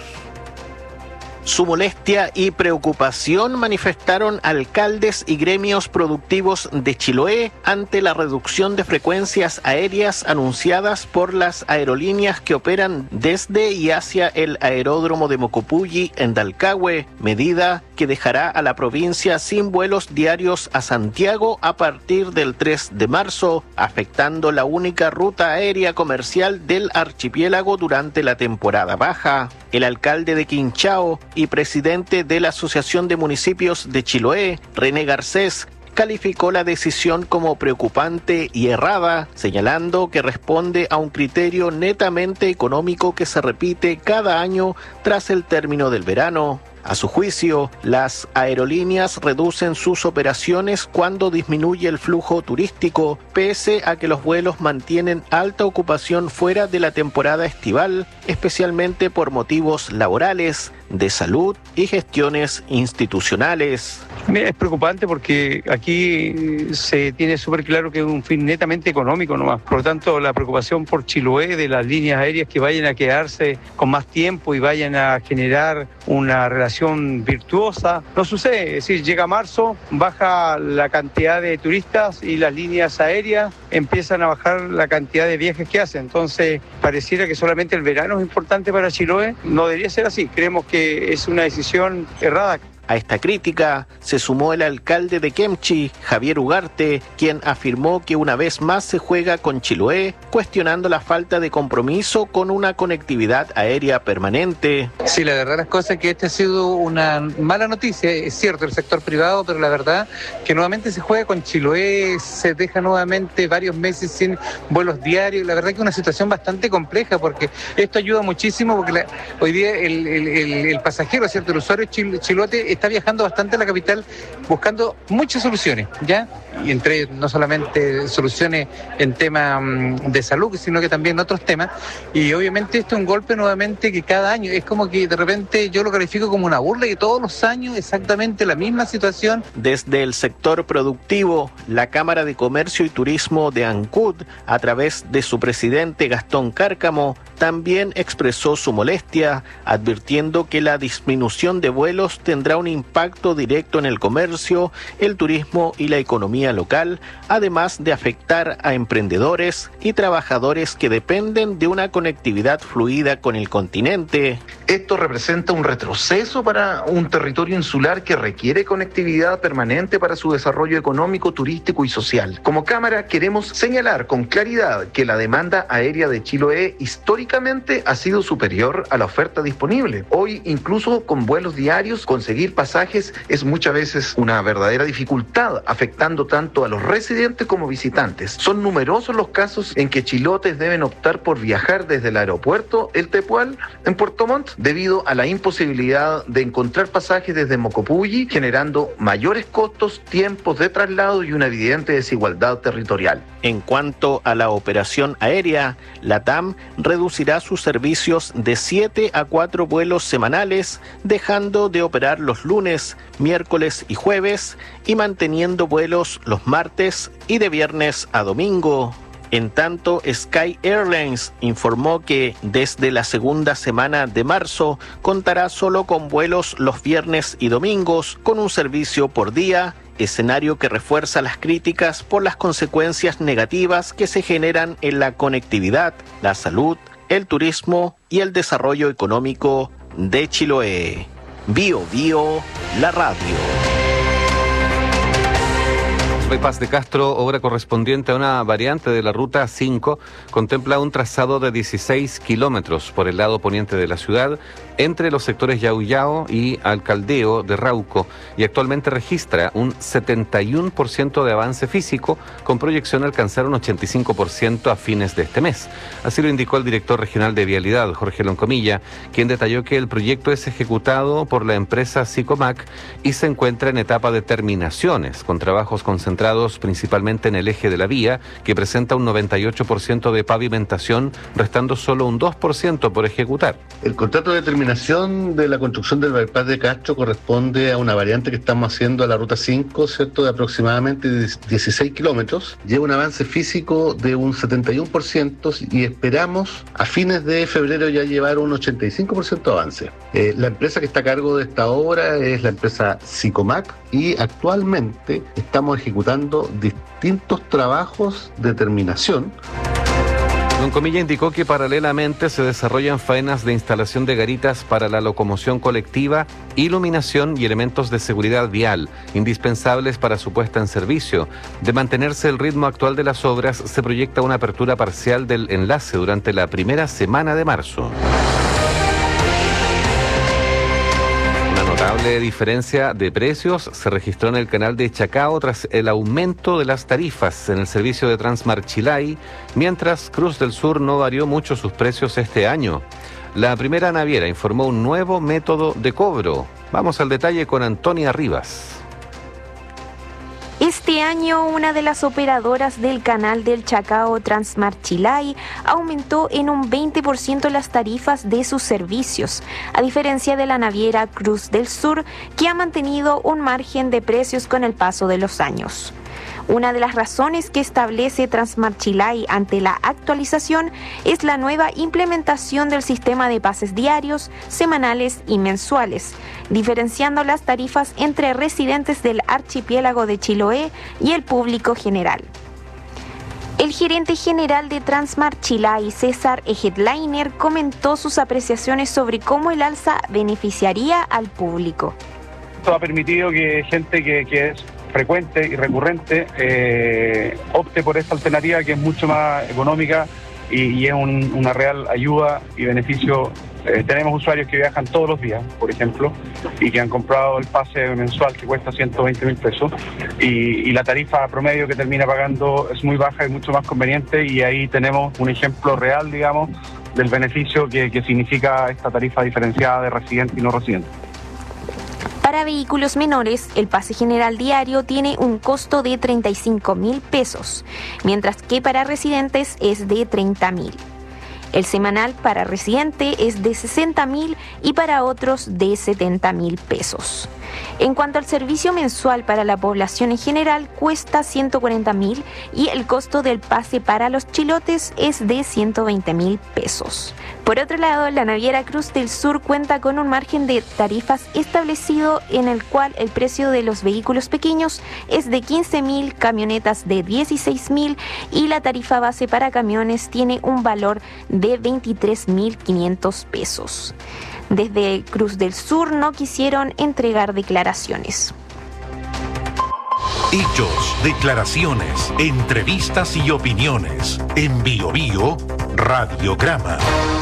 S6: Su molestia y preocupación manifestaron alcaldes y gremios productivos de Chiloé ante la reducción de frecuencias aéreas anunciadas por las aerolíneas que operan desde y hacia el aeródromo de Mocopulli en Dalcahue, medida que dejará a la provincia sin vuelos diarios a Santiago a partir del tres de marzo, afectando la única ruta aérea comercial del archipiélago durante la temporada baja. El alcalde de Quinchao y presidente de la Asociación de Municipios de Chiloé, René Garcés, calificó la decisión como preocupante y errada, señalando que responde a un criterio netamente económico que se repite cada año tras el término del verano. A su juicio, las aerolíneas reducen sus operaciones cuando disminuye el flujo turístico, pese a que los vuelos mantienen alta ocupación fuera de la temporada estival, especialmente por motivos laborales, de salud y gestiones institucionales.
S14: Es preocupante porque aquí se tiene súper claro que es un fin netamente económico nomás. Por lo tanto, la preocupación por Chiloé de las líneas aéreas que vayan a quedarse con más tiempo y vayan a generar una relación virtuosa, no sucede. Es decir, llega marzo, baja la cantidad de turistas y las líneas aéreas empiezan a bajar la cantidad de viajes que hacen. Entonces, pareciera que solamente el verano es importante para Chiloé. No debería ser así. Creemos que es una decisión errada.
S6: A esta crítica se sumó el alcalde de Kemchi, Javier Ugarte, quien afirmó que una vez más se juega con Chiloé, cuestionando la falta de compromiso con una conectividad aérea permanente.
S17: Sí, la verdad las cosas es que esta ha sido una mala noticia, es cierto, el sector privado, pero la verdad que nuevamente se juega con Chiloé, se deja nuevamente varios meses sin vuelos diarios, la verdad que es una situación bastante compleja porque esto ayuda muchísimo porque la, hoy día el, el, el, el pasajero, ¿cierto? El usuario chil, chilote está viajando bastante a la capital buscando muchas soluciones, ¿ya? Y entre no solamente soluciones en tema de salud, sino que también otros temas. Y obviamente esto es un golpe nuevamente que cada año, es como que de repente yo lo califico como una burla y todos los años exactamente la misma situación.
S6: Desde el sector productivo, la Cámara de Comercio y Turismo de Ancud, a través de su presidente Gastón Cárcamo, también expresó su molestia, advirtiendo que la disminución de vuelos tendrá un impacto directo en el comercio, el turismo y la economía local, además de afectar a emprendedores y trabajadores que dependen de una conectividad fluida con el continente.
S18: Esto representa un retroceso para un territorio insular que requiere conectividad permanente para su desarrollo económico, turístico y social. Como Cámara queremos señalar con claridad que la demanda aérea de Chiloé históricamente ha sido superior a la oferta disponible. Hoy, incluso con vuelos diarios, conseguir pasajes es muchas veces una verdadera dificultad, afectando tanto a los residentes como visitantes. Son numerosos los casos en que chilotes deben optar por viajar desde el aeropuerto El Tepual en Puerto Montt debido a la imposibilidad de encontrar pasajes desde Mocopulli, generando mayores costos, tiempos de traslado y una evidente desigualdad territorial.
S6: En cuanto a la operación aérea, la T A M reducirá sus servicios de siete a cuatro vuelos semanales, dejando de operar los lunes, miércoles y jueves y manteniendo vuelos los martes y de viernes a domingo. En tanto, Sky Airlines informó que desde la segunda semana de marzo contará solo con vuelos los viernes y domingos con un servicio por día escenario que refuerza las críticas por las consecuencias negativas que se generan en la conectividad, la salud, el turismo y el desarrollo económico de Chiloé. Bio Bio, la radio.
S4: Bypass de Castro, obra correspondiente a una variante de la Ruta cinco, contempla un trazado de dieciséis kilómetros por el lado poniente de la ciudad, entre los sectores Yauyao y Alcaldeo de Rauco, y actualmente registra un setenta y uno por ciento de avance físico, con proyección a alcanzar un ochenta y cinco por ciento a fines de este mes. Así lo indicó el director regional de Vialidad, Jorge Loncomilla, quien detalló que el proyecto es ejecutado por la empresa Sicomac y se encuentra en etapa de terminaciones, con trabajos concentrados principalmente en el eje de la vía, que presenta un noventa y ocho por ciento de pavimentación, restando solo un dos por ciento por ejecutar.
S12: El contrato de terminación de la construcción del bypass de Castro corresponde a una variante que estamos haciendo a la Ruta cinco, ¿cierto?, de aproximadamente dieciséis kilómetros. Lleva un avance físico de un setenta y uno por ciento y esperamos a fines de febrero ya llevar un ochenta y cinco por ciento de avance. Eh, la empresa que está a cargo de esta obra es la empresa Sicomac y actualmente estamos ejecutando distintos trabajos de terminación.
S4: Loncomilla indicó que paralelamente se desarrollan faenas de instalación de garitas para la locomoción colectiva, iluminación y elementos de seguridad vial, indispensables para su puesta en servicio. De mantenerse el ritmo actual de las obras, se proyecta una apertura parcial del enlace durante la primera semana de marzo. Una notable diferencia de precios se registró en el canal de Chacao tras el aumento de las tarifas en el servicio de Transmarchilay, mientras Cruz del Sur no varió mucho sus precios este año. La primera naviera informó un nuevo método de cobro. Vamos al detalle con Antonia Rivas.
S19: Este año, una de las operadoras del canal del Chacao, Transmarchilay, aumentó en un veinte por ciento las tarifas de sus servicios, a diferencia de la naviera Cruz del Sur, que ha mantenido un margen de precios con el paso de los años. Una de las razones que establece Transmarchilay ante la actualización es la nueva implementación del sistema de pases diarios, semanales y mensuales, diferenciando las tarifas entre residentes del archipiélago de Chiloé y el público general. El gerente general de Transmarchilay, César Egetliner, comentó sus apreciaciones sobre cómo el alza beneficiaría al público.
S20: Esto ha permitido que gente que, que es frecuente y recurrente eh, opte por esta alternativa, que es mucho más económica y, y es un, una real ayuda y beneficio. Eh, tenemos usuarios que viajan todos los días, por ejemplo, y que han comprado el pase mensual que cuesta ciento veinte mil pesos y, y la tarifa promedio que termina pagando es muy baja y mucho más conveniente, y ahí tenemos un ejemplo real, digamos, del beneficio que, que significa esta tarifa diferenciada de residente y no residente.
S19: Para vehículos menores, el pase general diario tiene un costo de treinta y cinco mil pesos, mientras que para residentes es de treinta mil. El semanal para residente es de sesenta mil y para otros de setenta mil pesos. En cuanto al servicio mensual para la población en general, cuesta ciento cuarenta mil y el costo del pase para los chilotes es de ciento veinte mil pesos. Por otro lado, la naviera Cruz del Sur cuenta con un margen de tarifas establecido en el cual el precio de los vehículos pequeños es de quince mil, camionetas de dieciséis mil y la tarifa base para camiones tiene un valor de veintitrés mil quinientos pesos. Desde Cruz del Sur no quisieron entregar declaraciones.
S13: Hechos, declaraciones, entrevistas y opiniones. En Bio Bio, Radiograma.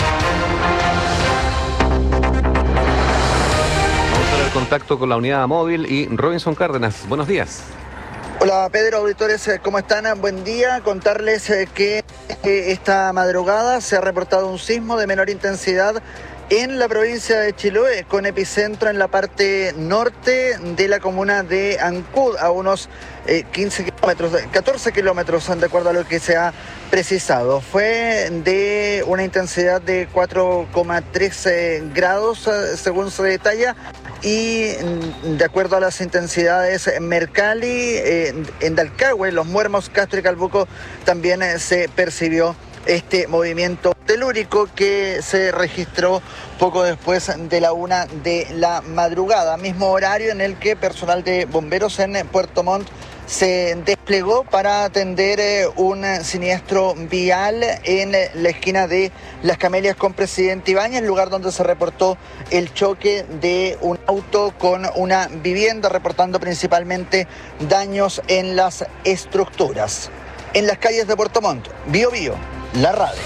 S4: Vamos a tener contacto con la unidad móvil y Robinson Cárdenas. Buenos días.
S21: Hola Pedro, auditores, ¿cómo están? Buen día. Contarles que esta madrugada se ha reportado un sismo de menor intensidad en la provincia de Chiloé, con epicentro en la parte norte de la comuna de Ancud, a unos eh, quince kilómetros, catorce kilómetros, de acuerdo a lo que se ha precisado. Fue de una intensidad de cuatro coma trece grados, según se detalla, y de acuerdo a las intensidades Mercalli, eh, en Dalcahue, Los Muermos, Castro y Calbuco, también eh, se percibió este movimiento telúrico que se registró poco después de la una de la madrugada, mismo horario en el que personal de bomberos en Puerto Montt se desplegó para atender eh, un siniestro vial en la esquina de Las Camelias con Presidente Ibáñez, lugar donde se reportó el choque de un auto con una vivienda, reportando principalmente daños en las estructuras. En las calles de Puerto Montt, Bio Bio, la radio.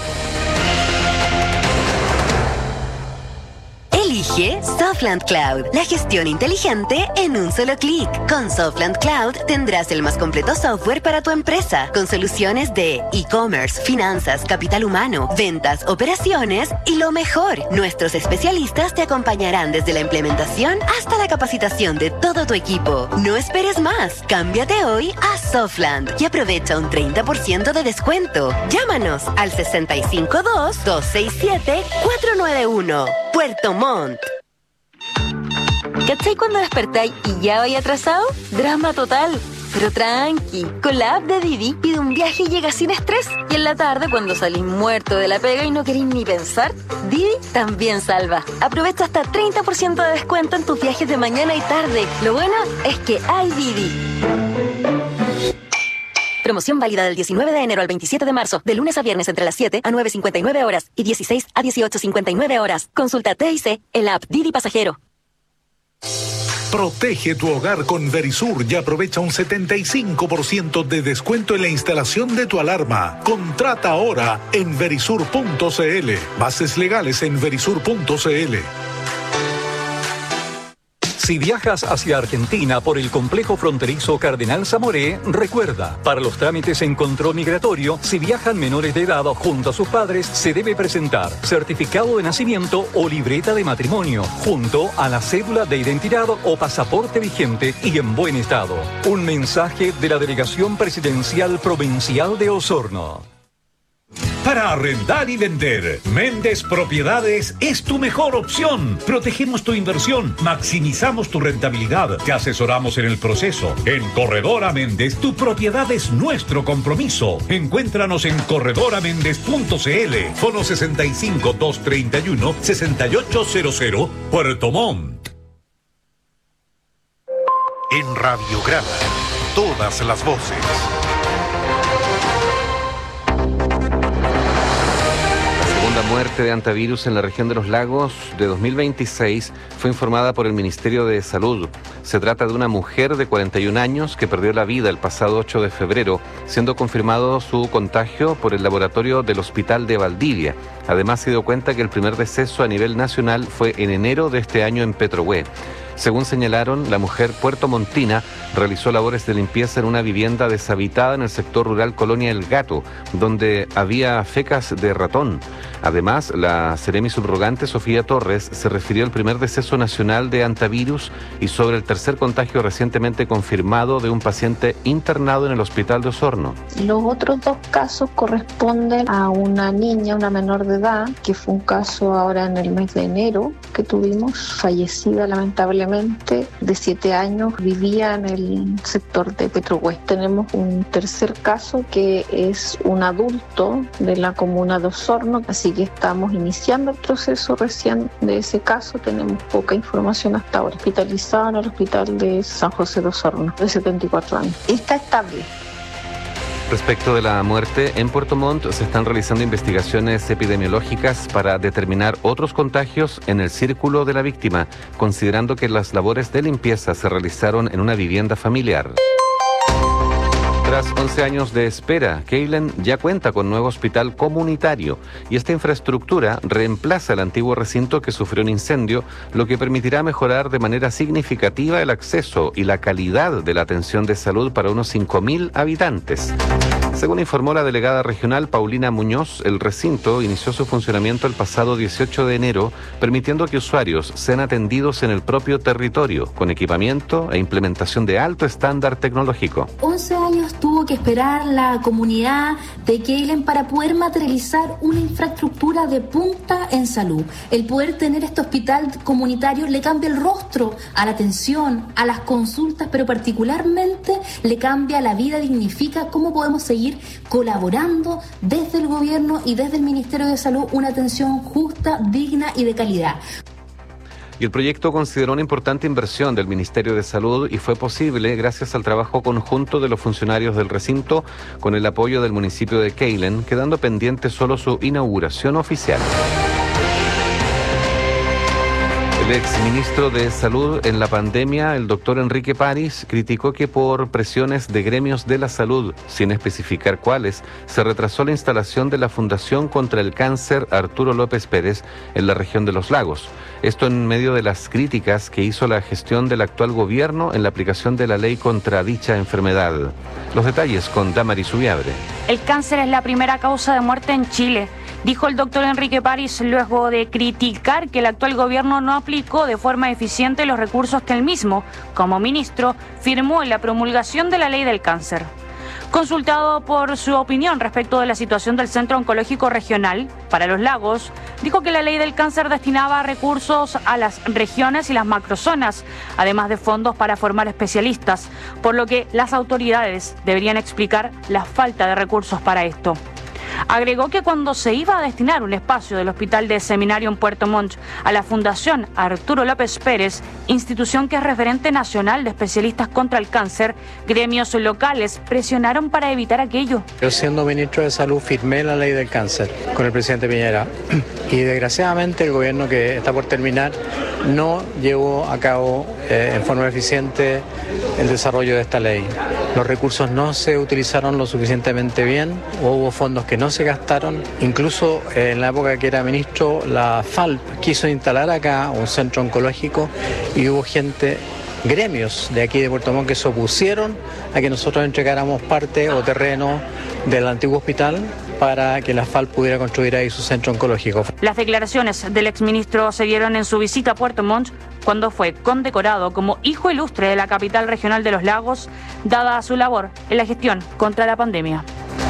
S3: Elige Softland Cloud, la gestión inteligente en un solo clic. Con Softland Cloud tendrás el más completo software para tu empresa, con soluciones de e-commerce, finanzas, capital humano, ventas, operaciones y lo mejor, nuestros especialistas te acompañarán desde la implementación hasta la capacitación de todo tu equipo. No esperes más, cámbiate hoy a Softland y aprovecha un treinta por ciento de descuento. Llámanos al sesenta y cinco dos, dos seis siete, cuatro nueve uno. Puerto Montt.
S10: ¿Cachai cuando despertáis y ya vais atrasado? Drama total. Pero tranqui, con la app de Didi pide un viaje y llega sin estrés. Y en la tarde, cuando salís muerto de la pega y no queréis ni pensar, Didi también salva. Aprovecha hasta treinta por ciento de descuento en tus viajes de mañana y tarde. Lo bueno es que hay Didi. Promoción válida del diecinueve de enero al veintisiete de marzo, de lunes a viernes entre las siete a nueve cincuenta y nueve horas y dieciséis a dieciocho cincuenta y nueve horas. Consulta T I C en la app Didi Pasajero.
S8: Protege tu hogar con Verisur y aprovecha un setenta y cinco por ciento de descuento en la instalación de tu alarma. Contrata ahora en verisur punto c l. Bases legales en verisur punto c l.
S22: Si viajas hacia Argentina por el complejo fronterizo Cardenal Zamoré, recuerda, para los trámites en control migratorio, si viajan menores de edad junto a sus padres, se debe presentar certificado de nacimiento o libreta de matrimonio, junto a la cédula de identidad o pasaporte vigente y en buen estado. Un mensaje de la Delegación Presidencial Provincial de Osorno.
S8: Para arrendar y vender, Méndez Propiedades es tu mejor opción. Protegemos tu inversión, maximizamos tu rentabilidad, te asesoramos en el proceso. En Corredora Méndez, tu propiedad es nuestro compromiso. Encuéntranos en corredora méndez punto c l, fono sesenta y cinco, doscientos treinta y uno, sesenta y ocho cero cero, Puerto Montt.
S13: En Radiograma, todas las voces.
S4: La muerte de hantavirus en la región de los lagos de dos mil veintiséis fue informada por el Ministerio de Salud. Se trata de una mujer de cuarenta y un años que perdió la vida el pasado ocho de febrero, siendo confirmado su contagio por el laboratorio del Hospital de Valdivia. Además, se dio cuenta que el primer deceso a nivel nacional fue en enero de este año en Petrohue. Según señalaron, la mujer puertomontina realizó labores de limpieza en una vivienda deshabitada en el sector rural Colonia El Gato, donde había fecas de ratón. Además, la seremi subrogante Sofía Torres se refirió al primer deceso nacional de hantavirus y sobre el tercer contagio recientemente confirmado de un paciente internado en el hospital de Osorno.
S23: Los otros dos casos corresponden a una niña, una menor de edad, que fue un caso ahora en el mes de enero que tuvimos, fallecida lamentablemente, de siete años, vivía en el sector de Petrohue. Tenemos un tercer caso que es un adulto de la comuna de Osorno, así que estamos iniciando el proceso recién de ese caso. Tenemos poca información hasta ahora. Hospitalizado en el hospital de San José de Osorno, de setenta y cuatro años. Está estable.
S4: Respecto de la muerte, en Puerto Montt se están realizando investigaciones epidemiológicas para determinar otros contagios en el círculo de la víctima, considerando que las labores de limpieza se realizaron en una vivienda familiar. Tras once años de espera, Keilen ya cuenta con nuevo hospital comunitario y esta infraestructura reemplaza el antiguo recinto que sufrió un incendio, lo que permitirá mejorar de manera significativa el acceso y la calidad de la atención de salud para unos cinco mil habitantes. Según informó la delegada regional Paulina Muñoz, el recinto inició su funcionamiento el pasado dieciocho de enero, permitiendo que usuarios sean atendidos en el propio territorio, con equipamiento e implementación de alto estándar tecnológico.
S24: once años tuvo que esperar la comunidad de Keilen para poder materializar una infraestructura de punta en salud. El poder tener este hospital comunitario le cambia el rostro a la atención, a las consultas, pero particularmente le cambia la vida, dignifica cómo podemos seguir colaborando desde el gobierno gobierno y desde el Ministerio de Salud una atención justa, digna y de calidad.
S4: Y el proyecto consideró una importante inversión del Ministerio de Salud y fue posible gracias al trabajo conjunto de los funcionarios del recinto con el apoyo del municipio de Keilen, quedando pendiente solo su inauguración oficial. El exministro de Salud en la pandemia, el doctor Enrique París, criticó que por presiones de gremios de la salud, sin especificar cuáles, se retrasó la instalación de la Fundación contra el Cáncer Arturo López Pérez en la región de Los Lagos. Esto en medio de las críticas que hizo la gestión del actual gobierno en la aplicación de la ley contra dicha enfermedad. Los detalles con Damaris Ubiabre.
S1: El cáncer es la primera causa de muerte en Chile, dijo el doctor Enrique París luego de criticar que el actual gobierno no aplicó de forma eficiente los recursos que él mismo, como ministro, firmó en la promulgación de la ley del cáncer. Consultado por su opinión respecto de la situación del Centro Oncológico Regional para Los Lagos, dijo que la ley del cáncer destinaba recursos a las regiones y las macrozonas, además de fondos para formar especialistas, por lo que las autoridades deberían explicar la falta de recursos para esto. Agregó que cuando se iba a destinar un espacio del Hospital de Seminario en Puerto Montt a la Fundación Arturo López Pérez, institución que es referente nacional de especialistas contra el cáncer, gremios locales presionaron para evitar aquello.
S7: Yo, siendo ministro de Salud, firmé la ley del cáncer con el presidente Piñera y desgraciadamente el gobierno que está por terminar no llevó a cabo eh, en forma eficiente el desarrollo de esta ley. Los recursos no se utilizaron lo suficientemente bien, hubo fondos que no se gastaron, incluso en la época que era ministro, la F A L P quiso instalar acá un centro oncológico y hubo gente, gremios de aquí de Puerto Montt que se opusieron a que nosotros entregáramos parte o terreno del antiguo hospital para que la F A L P pudiera construir ahí su centro oncológico.
S1: Las declaraciones del exministro se dieron en su visita a Puerto Montt cuando fue condecorado como hijo ilustre de la capital regional de Los Lagos, dada su labor en la gestión contra la pandemia.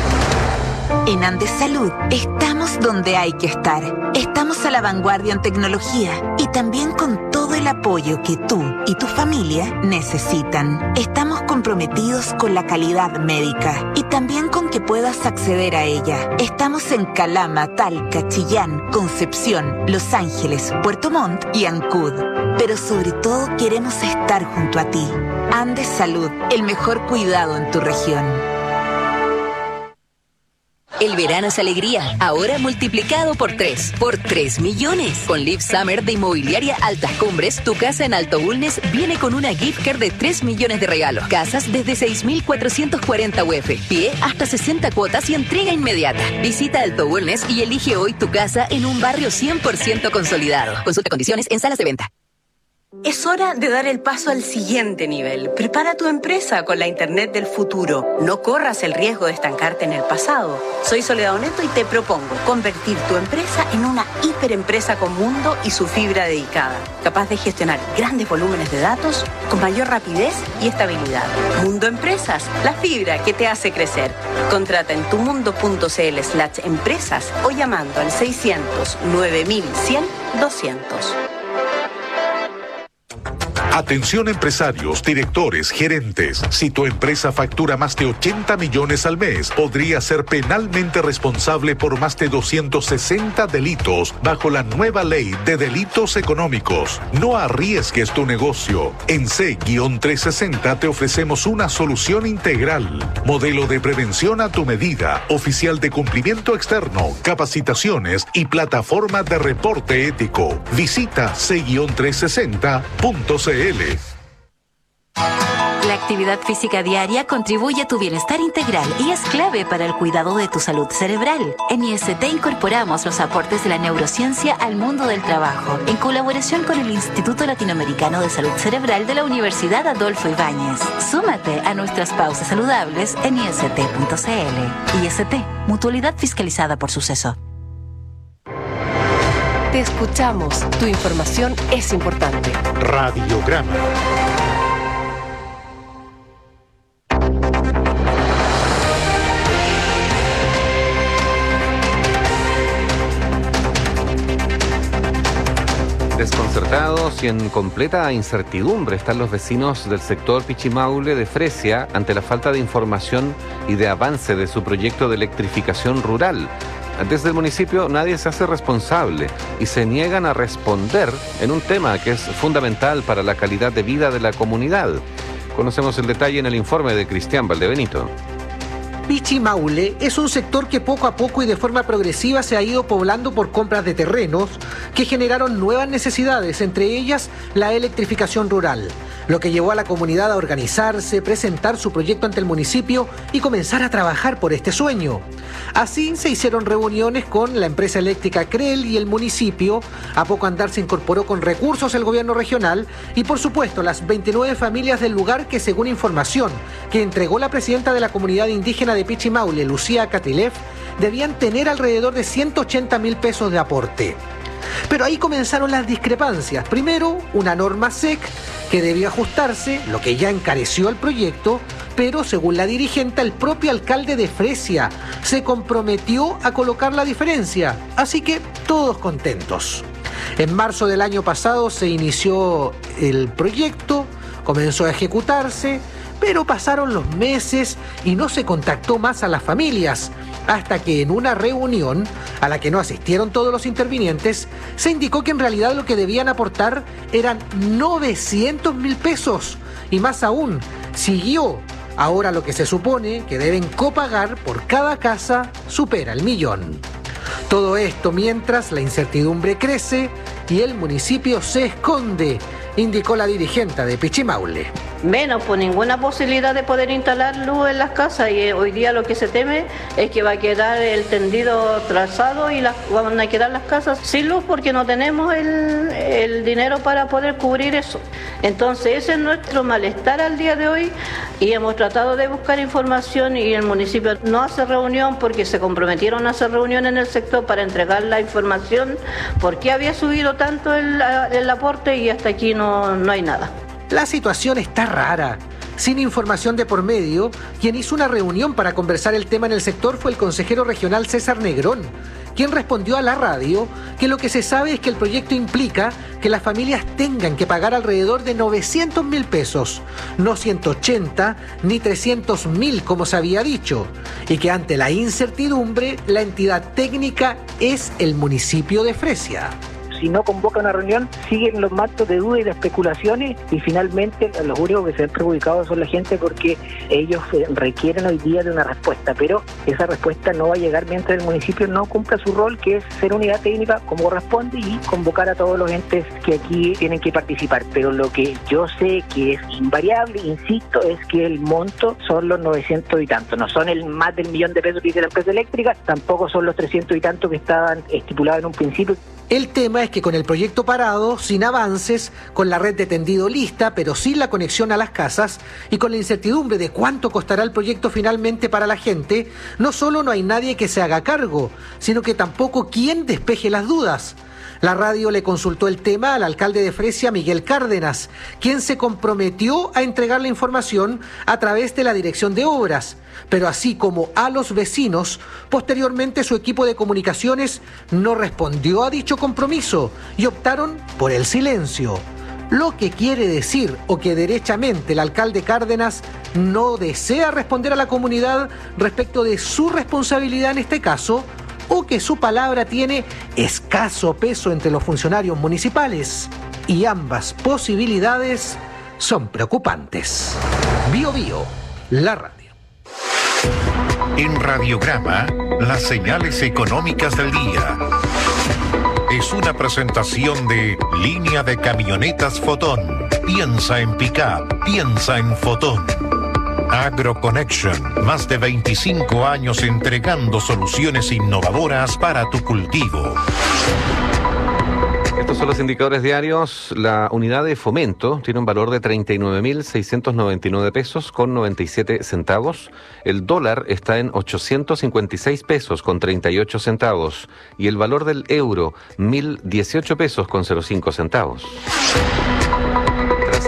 S9: En Andes Salud estamos donde hay que estar. Estamos a la vanguardia en tecnología y también con todo el apoyo que tú y tu familia necesitan. Estamos comprometidos con la calidad médica y también con que puedas acceder a ella. Estamos en Calama, Talca, Chillán, Concepción, Los Ángeles, Puerto Montt y Ancud. Pero sobre todo queremos estar junto a ti. Andes Salud, el mejor cuidado en tu región.
S16: El verano es alegría, ahora multiplicado por tres, por tres millones. Con Live Summer de Inmobiliaria Altas Cumbres, tu casa en Alto Bulnes viene con una gift card de tres millones de regalos. Casas desde seis mil cuatrocientos cuarenta U F, pie hasta sesenta cuotas y entrega inmediata. Visita Alto Bulnes y elige hoy tu casa en un barrio cien por ciento consolidado. Consulta condiciones en salas de venta.
S25: Es hora de dar el paso al siguiente nivel. Prepara tu empresa con la Internet del futuro. No corras el riesgo de estancarte en el pasado. Soy Soledad Oneto y te propongo convertir tu empresa en una hiperempresa con mundo y su fibra dedicada, capaz de gestionar grandes volúmenes de datos con mayor rapidez y estabilidad. Mundo Empresas, la fibra que te hace crecer. Contrata en tumundo.cl slash empresas o llamando al seiscientos nueve mil cien doscientos.
S26: Atención empresarios, directores, gerentes. Si tu empresa factura más de ochenta millones al mes, podría ser penalmente responsable por más de doscientos sesenta delitos bajo la nueva ley de delitos económicos. No arriesgues tu negocio. En C trescientos sesenta te ofrecemos una solución integral. Modelo de prevención a tu medida, oficial de cumplimiento externo, capacitaciones y plataforma de reporte ético. Visita C trescientos sesenta punto c l.
S10: La actividad física diaria contribuye a tu bienestar integral y es clave para el cuidado de tu salud cerebral. En I S T incorporamos los aportes de la neurociencia al mundo del trabajo, en colaboración con el Instituto Latinoamericano de Salud Cerebral de la Universidad Adolfo Ibáñez. Súmate a nuestras pausas saludables en i s t punto c l. I S T, mutualidad fiscalizada por Suceso.
S27: Te escuchamos. Tu información es importante.
S13: Radiograma.
S4: Desconcertados y en completa incertidumbre están los vecinos del sector Pichimaule de Fresia ante la falta de información y de avance de su proyecto de electrificación rural. desde el municipio nadie se hace responsable y se niegan a responder en un tema que es fundamental para la calidad de vida de la comunidad. Conocemos el detalle en el informe de Cristian Valdebenito.
S2: Pichi Maule es un sector que poco a poco y de forma progresiva se ha ido poblando por compras de terrenos que generaron nuevas necesidades, entre ellas la electrificación rural, lo que llevó a la comunidad a organizarse, presentar su proyecto ante el municipio y comenzar a trabajar por este sueño. Así se hicieron reuniones con la empresa eléctrica Crel y el municipio. A poco andar se incorporó con recursos el gobierno regional y por supuesto las veintinueve familias del lugar que, según información que entregó la presidenta de la comunidad indígena de Pichi Maule, Lucía Catilev, debían tener alrededor de ciento ochenta mil pesos de aporte. Pero ahí comenzaron las discrepancias. Primero, una norma S E C que debió ajustarse, lo que ya encareció el proyecto, pero según la dirigente, el propio alcalde de Fresia se comprometió a colocar la diferencia. Así que todos contentos. En marzo del año pasado se inició el proyecto, comenzó a ejecutarse, pero pasaron los meses y no se contactó más a las familias, hasta que en una reunión a la que no asistieron todos los intervinientes, se indicó que en realidad lo que debían aportar eran novecientos mil pesos, y más aún, siguió. Ahora lo que se supone que deben copagar por cada casa supera el millón. Todo esto mientras la incertidumbre crece y el municipio se esconde, indicó la dirigente de Pichi Maule.
S5: Menos por ninguna posibilidad de poder instalar luz en las casas, y hoy día lo que se teme es que va a quedar el tendido trazado y las, van a quedar las casas sin luz porque no tenemos el, el dinero para poder cubrir eso. Entonces ese es nuestro malestar al día de hoy y hemos tratado de buscar información y el municipio no hace reunión porque se comprometieron a hacer reunión en el sector para entregar la información por qué había subido tanto el, el aporte y hasta aquí no, no hay nada.
S2: La situación está rara. Sin información de por medio, quien hizo una reunión para conversar el tema en el sector fue el consejero regional César Negrón, quien respondió a la radio que lo que se sabe es que el proyecto implica que las familias tengan que pagar alrededor de novecientos mil pesos, no ciento ochenta ni trescientos mil como se había dicho, y que ante la incertidumbre la entidad técnica es el municipio de Fresia.
S11: Si no convoca una reunión, siguen los martos de duda y de especulaciones y finalmente los únicos que se ven perjudicados son la gente porque ellos requieren hoy día de una respuesta, pero esa respuesta no va a llegar mientras el municipio no cumpla su rol, que es ser unidad técnica como corresponde y convocar a todos los entes que aquí tienen que participar. Pero lo que yo sé que es invariable, insisto, es que el monto son los novecientos y tantos, no son el más del millón de pesos que dice la empresa eléctrica, tampoco son los trescientos y tantos que estaban estipulados en un principio.
S2: El tema es que con el proyecto parado, sin avances, con la red de tendido lista, pero sin la conexión a las casas, y con la incertidumbre de cuánto costará el proyecto finalmente para la gente, no solo no hay nadie que se haga cargo, sino que tampoco quien despeje las dudas. La radio le consultó el tema al alcalde de Fresia, Miguel Cárdenas, quien se comprometió a entregar la información a través de la Dirección de Obras, pero así como a los vecinos, posteriormente su equipo de comunicaciones no respondió a dicho compromiso y optaron por el silencio. Lo que quiere decir o que derechamente el alcalde Cárdenas no desea responder a la comunidad respecto de su responsabilidad en este caso, o que su palabra tiene escaso peso entre los funcionarios municipales. Y ambas posibilidades son preocupantes. Bio Bio, la radio.
S13: En Radiograma, las señales económicas del día. Es una presentación de Línea de Camionetas Fotón. Piensa en pick-up, piensa en Fotón. AgroConnection, más de veinticinco años entregando soluciones innovadoras para tu cultivo.
S4: Estos son los indicadores diarios. La unidad de fomento tiene un valor de treinta y nueve mil seiscientos noventa y nueve pesos con noventa y siete centavos. El dólar está en ochocientos cincuenta y seis pesos con treinta y ocho centavos. Y el valor del euro, mil dieciocho pesos con cero cinco centavos. Tras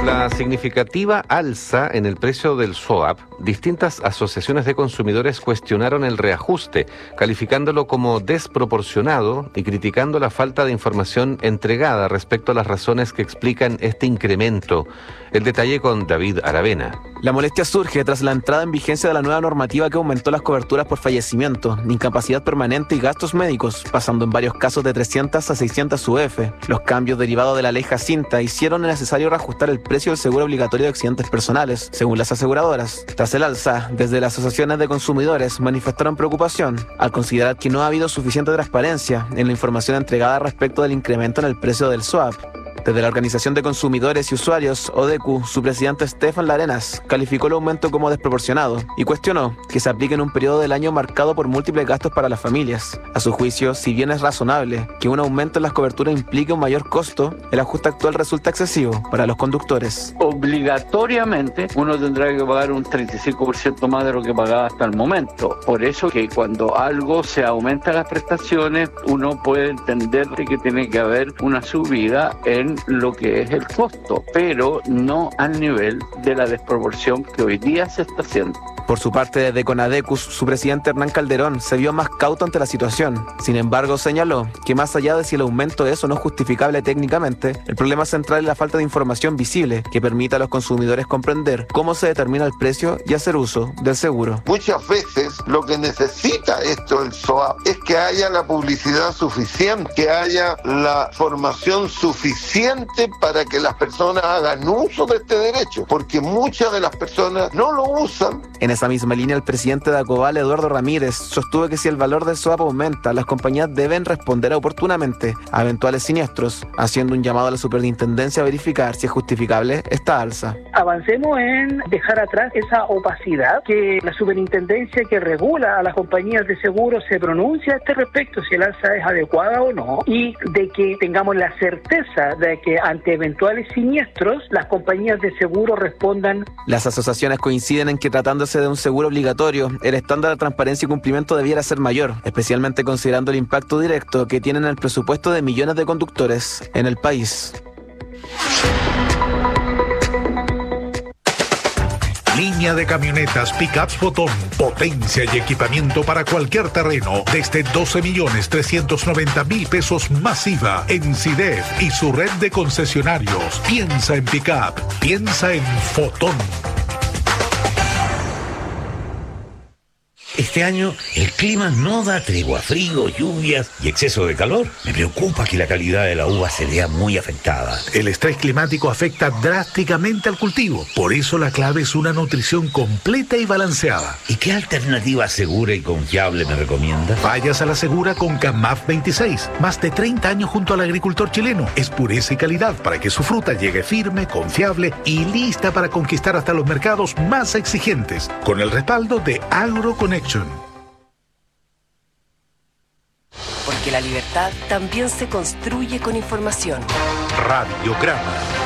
S4: la significativa alza en el precio del swap, distintas asociaciones de consumidores cuestionaron el reajuste, calificándolo como desproporcionado y criticando la falta de información entregada respecto a las razones que explican este incremento. El detalle con David Aravena.
S6: La molestia surge tras la entrada en vigencia de la nueva normativa que aumentó las coberturas por fallecimiento, incapacidad permanente y gastos médicos, pasando en varios casos de trescientas a seiscientas U F. Los cambios derivados de la ley Jacinta hicieron necesario reajustar el precio del seguro obligatorio de accidentes personales, según las aseguradoras. Tras el alza, desde las asociaciones de consumidores manifestaron preocupación al considerar que no ha habido suficiente transparencia en la información entregada respecto del incremento en el precio del swap. Desde la Organización de Consumidores y Usuarios, ODECU, su presidente Stefan Larenas calificó el aumento como desproporcionado y cuestionó que se aplique en un periodo del año marcado por múltiples gastos para las familias. A su juicio, si bien es razonable que un aumento en las coberturas implique un mayor costo, el ajuste actual resulta excesivo para los conductores.
S12: Obligatoriamente uno tendrá que pagar un treinta y cinco por ciento más de lo que pagaba hasta el momento. Por eso que cuando algo se aumenta las prestaciones, uno puede entender que tiene que haber una subida en lo que es el costo, pero no al nivel de la desproporción que hoy día se está haciendo.
S6: Por su parte, desde Conadecus, su presidente Hernán Calderón se vio más cauto ante la situación. Sin embargo, señaló que más allá de si el aumento es o no justificable técnicamente, el problema central es la falta de información visible que permita a los consumidores comprender cómo se determina el precio y hacer uso del seguro.
S14: Muchas veces lo que necesita esto el SOAP es que haya la publicidad suficiente, que haya la formación suficiente para que las personas hagan uso de este derecho, porque muchas de las personas no lo usan.
S6: En esa misma línea, el presidente de Acoval, Eduardo Ramírez, sostuvo que si el valor del swap aumenta, las compañías deben responder oportunamente a eventuales siniestros, haciendo un llamado a la superintendencia a verificar si es justificable esta alza.
S11: Avancemos en dejar atrás esa opacidad, que la superintendencia que regula a las compañías de seguros se pronuncie a este respecto, si el alza es adecuada o no, y de que tengamos la certeza de que ante eventuales siniestros, las compañías de seguro respondan.
S6: Las asociaciones coinciden en que tratándose de un seguro obligatorio, el estándar de transparencia y cumplimiento debiera ser mayor, especialmente considerando el impacto directo que tienen en el presupuesto de millones de conductores en el país.
S26: Línea de camionetas Pickups Fotón, potencia y equipamiento para cualquier terreno, desde doce millones trescientos noventa mil pesos masiva en SIDEF y su red de concesionarios. Piensa en Pickup, piensa en Fotón.
S15: Este año el clima no da tregua, frío, lluvias y exceso de calor. Me preocupa que la calidad de la uva se vea muy afectada.
S26: El estrés climático afecta drásticamente al cultivo. Por eso la clave es una nutrición completa y balanceada.
S15: ¿Y qué alternativa segura y confiable me recomienda?
S26: Vayas a la segura con Camaf veintiséis. Más de treinta años junto al agricultor chileno. Es pureza y calidad para que su fruta llegue firme, confiable y lista para conquistar hasta los mercados más exigentes. Con el respaldo de AgroConnection.
S27: Porque la libertad también se construye con información.
S26: Radiograma.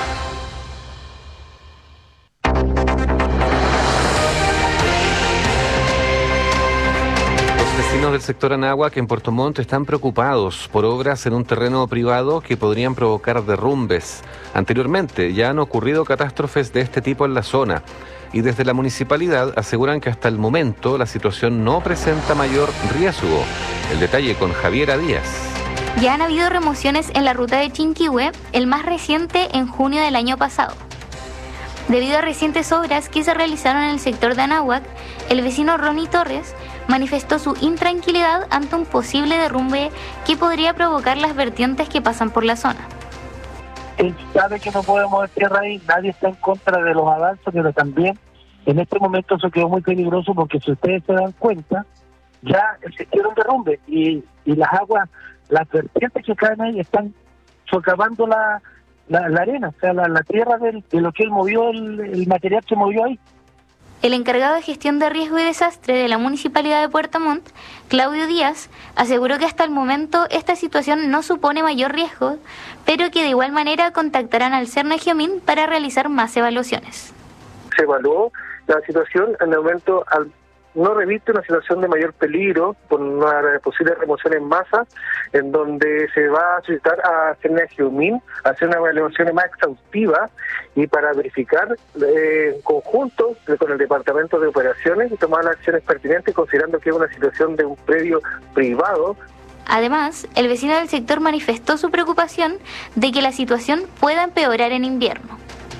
S4: Los vecinos del sector Anáhuac en Puerto Montt están preocupados por obras en un terreno privado que podrían provocar derrumbes. Anteriormente ya han ocurrido catástrofes de este tipo en la zona. Y desde la municipalidad aseguran que hasta el momento la situación no presenta mayor riesgo. El detalle con Javiera Díaz.
S17: Ya han habido remociones en la ruta de Chinquihue, el más reciente en junio del año pasado. Debido a recientes obras que se realizaron en el sector de Anáhuac, el vecino Ronnie Torres manifestó su intranquilidad ante un posible derrumbe que podría provocar las vertientes que pasan por la zona.
S11: Él sabe que no podemos mover tierra ahí, nadie está en contra de los avances, pero también en este momento eso quedó muy peligroso porque si ustedes se dan cuenta, ya existió un derrumbe y, y las aguas, las vertientes que caen ahí están socavando la, la, la arena, o sea, la, la tierra del, de lo que él movió, el, el material que movió ahí.
S17: El encargado de gestión de riesgo y desastre de la Municipalidad de Puerto Montt, Claudio Díaz, aseguró que hasta el momento esta situación no supone mayor riesgo, pero que de igual manera contactarán al CERNA Geomin para realizar más evaluaciones.
S18: Se evaluó la situación, en el momento al
S3: no reviste una situación de mayor peligro por una posible remoción en masa, en donde se va a solicitar a Cernagia Geomin hacer una evaluación más exhaustiva y para verificar eh, en conjunto con el Departamento de Operaciones y tomar las acciones pertinentes, considerando que es una situación de un predio privado.
S17: Además, el vecino del sector manifestó su preocupación de que la situación pueda empeorar en invierno.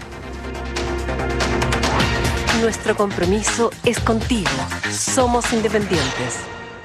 S27: Nuestro compromiso es contigo. Somos independientes.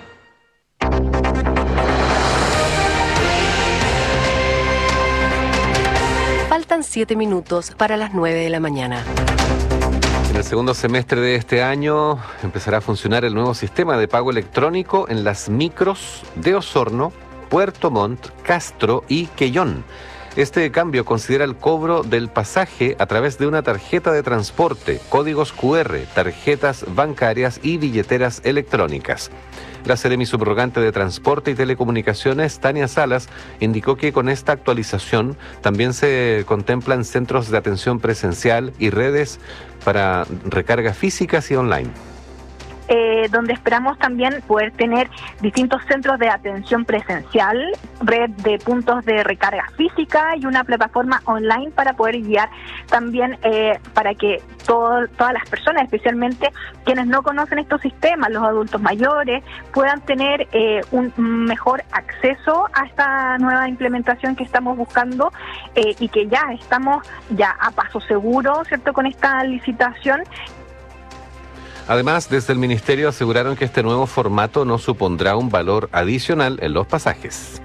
S27: Faltan siete minutos para las nueve de la mañana.
S4: En el segundo semestre de este año empezará a funcionar el nuevo sistema de pago electrónico en las micros de Osorno, Puerto Montt, Castro y Quellón. Este cambio considera el cobro del pasaje a través de una tarjeta de transporte, códigos cu erre, tarjetas bancarias y billeteras electrónicas. La Seremi subrogante de Transporte y Telecomunicaciones, Tania Salas, indicó que con esta actualización también se contemplan centros de atención presencial y redes para recargas físicas y online.
S8: Eh, donde esperamos también poder tener distintos centros de atención presencial, red de puntos de recarga física y una plataforma online para poder guiar también eh, para que todo, todas las personas, especialmente quienes no conocen estos sistemas, los adultos mayores, puedan tener eh, un mejor acceso a esta nueva implementación que estamos buscando eh, y que ya estamos ya a paso seguro, ¿cierto?, con esta licitación.
S4: Además, desde el Ministerio aseguraron que este nuevo formato no supondrá un valor adicional en los pasajes.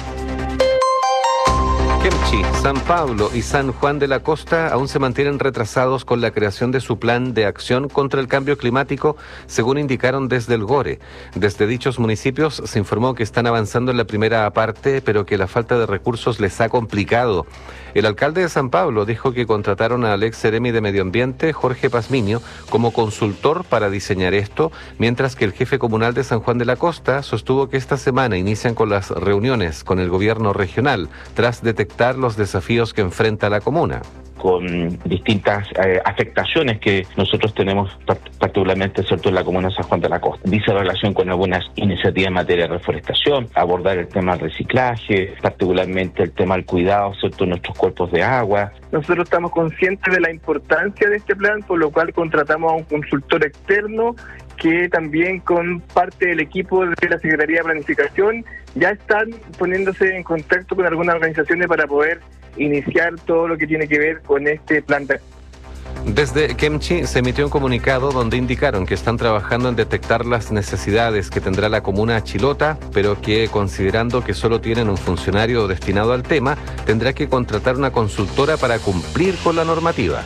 S4: Kemchi, San Pablo y San Juan de la Costa aún se mantienen retrasados con la creación de su plan de acción contra el cambio climático, según indicaron desde el GORE. Desde dichos municipios se informó que están avanzando en la primera parte, pero que la falta de recursos les ha complicado. El alcalde de San Pablo dijo que contrataron al ex Seremi de Medio Ambiente, Jorge Pazmiño, como consultor para diseñar esto, mientras que el jefe comunal de San Juan de la Costa sostuvo que esta semana inician con las reuniones con el gobierno regional, tras detectar los desafíos que enfrenta la comuna.
S18: Con distintas eh, afectaciones que nosotros tenemos particularmente, ¿cierto?, en la comuna de San Juan de la Costa. Dice relación con algunas iniciativas en materia de reforestación, abordar el tema del reciclaje, particularmente el tema del cuidado, ¿cierto?, de nuestros cuerpos de agua.
S3: Nosotros estamos conscientes de la importancia de este plan, por lo cual contratamos a un consultor externo que también con parte del equipo de la Secretaría de Planificación ya están poniéndose en contacto con algunas organizaciones para poder iniciar todo lo que tiene que ver con este plan de...
S4: Desde Kemchi se emitió un comunicado donde indicaron que están trabajando en detectar las necesidades que tendrá la comuna Chilota, pero que, considerando que solo tienen un funcionario destinado al tema, tendrá que contratar una consultora para cumplir con la normativa.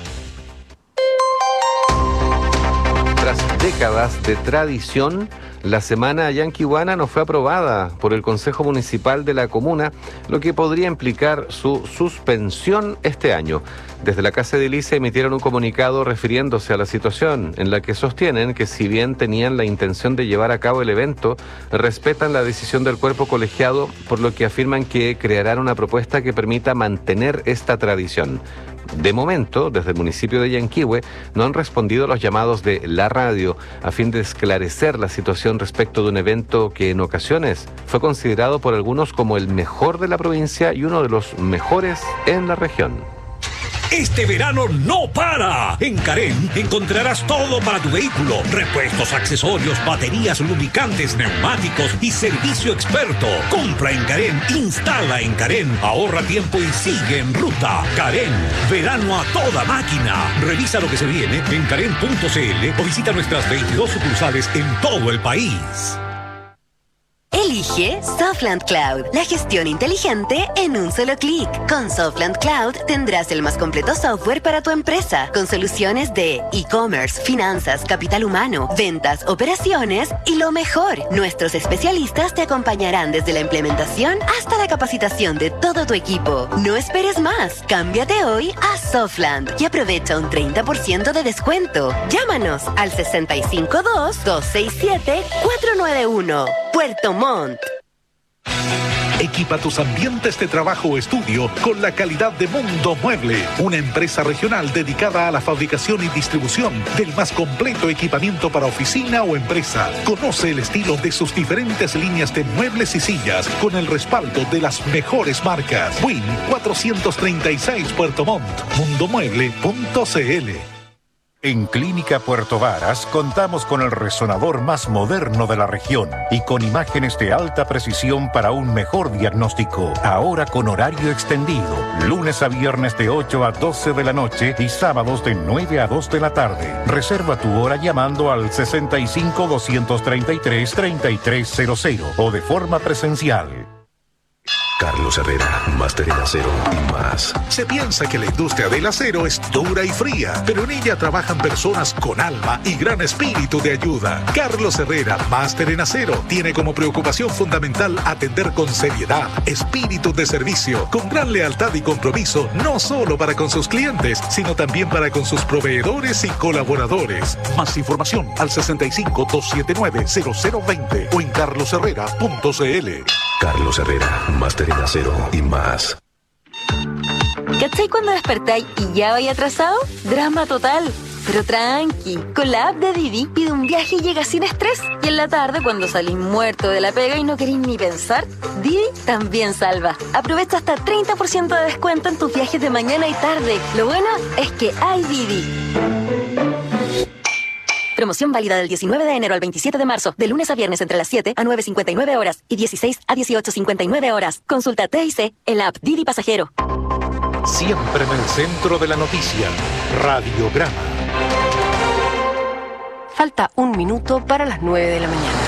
S4: Tras décadas de tradición, la Semana Yanquihuana no fue aprobada por el Consejo Municipal de la comuna, lo que podría implicar su suspensión este año. Desde la Casa de Elisa emitieron un comunicado refiriéndose a la situación, en la que sostienen que si bien tenían la intención de llevar a cabo el evento, respetan la decisión del cuerpo colegiado, por lo que afirman que crearán una propuesta que permita mantener esta tradición. De momento, desde el municipio de Yanquihue, no han respondido a los llamados de la radio a fin de esclarecer la situación respecto de un evento que en ocasiones fue considerado por algunos como el mejor de la provincia y uno de los mejores en la región.
S15: Este verano no para. En Carén encontrarás todo para tu vehículo: repuestos, accesorios, baterías, lubricantes, neumáticos y servicio experto. Compra en Carén, instala en Carén, ahorra tiempo y sigue en ruta. Carén, verano a toda máquina. Revisa lo que se viene en carén punto c l o visita nuestras veintidós sucursales en todo el país.
S19: Elige Softland Cloud, la gestión inteligente en un solo clic. Con Softland Cloud tendrás el más completo software para tu empresa, con soluciones de e-commerce, finanzas, capital humano, ventas, operaciones y lo mejor. Nuestros especialistas te acompañarán desde la implementación hasta la capacitación de todo tu equipo. No esperes más. Cámbiate hoy a Softland y aprovecha un treinta por ciento de descuento. Llámanos al sesenta y cinco dos, dos seis siete, cuatro nueve uno. Puerto Montt.
S26: Equipa tus ambientes de trabajo o estudio con la calidad de Mundo Mueble, una empresa regional dedicada a la fabricación y distribución del más completo equipamiento para oficina o empresa. Conoce el estilo de sus diferentes líneas de muebles y sillas con el respaldo de las mejores marcas. Win cuatrocientos treinta y seis Puerto Montt, mundomueble punto cl.
S13: En Clínica Puerto Varas contamos con el resonador más moderno de la región y con imágenes de alta precisión para un mejor diagnóstico. Ahora con horario extendido, lunes a viernes de ocho a doce de la noche y sábados de nueve a dos de la tarde. Reserva tu hora llamando al sesenta y cinco, doscientos treinta y tres, treinta y tres cero cero o de forma presencial.
S1: Carlos Herrera, máster en acero y más.
S26: Se piensa que la industria del acero es dura y fría, pero en ella trabajan personas con alma y gran espíritu de ayuda. Carlos Herrera, máster en acero, tiene como preocupación fundamental atender con seriedad, espíritu de servicio, con gran lealtad y compromiso, no solo para con sus clientes, sino también para con sus proveedores y colaboradores. Más información al sesenta y cinco, doscientos setenta y nueve, cero cero veinte o en carlos herrera punto cl.
S1: Carlos Herrera, máster en acero y más.
S7: ¿Cachai cuando despertáis y ya vais atrasado? Drama total. Pero tranqui, con la app de Didi pide un viaje y llega sin estrés. Y en la tarde, cuando salís muerto de la pega y no queréis ni pensar, Didi también salva. Aprovecha hasta treinta por ciento de descuento en tus viajes de mañana y tarde. Lo bueno es que hay Didi. Promoción válida del diecinueve de enero al veintisiete de marzo, de lunes a viernes entre las siete a nueve cincuenta y nueve horas y dieciséis a dieciocho cincuenta y nueve horas. Consulta T I C en la app Didi Pasajero.
S13: Siempre en el centro de la noticia, Radiograma.
S27: Falta un minuto para las nueve de la mañana.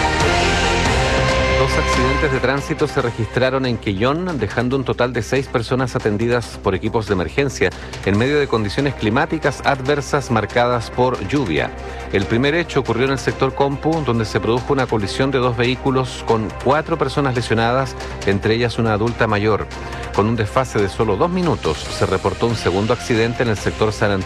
S4: Dos accidentes de tránsito se registraron en Quellón, dejando un total de seis personas atendidas por equipos de emergencia en medio de condiciones climáticas adversas marcadas por lluvia. El primer hecho ocurrió en el sector Compu, donde se produjo una colisión de dos vehículos con cuatro personas lesionadas, entre ellas una adulta mayor. Con un desfase de solo dos minutos, se reportó un segundo accidente en el sector San Antonio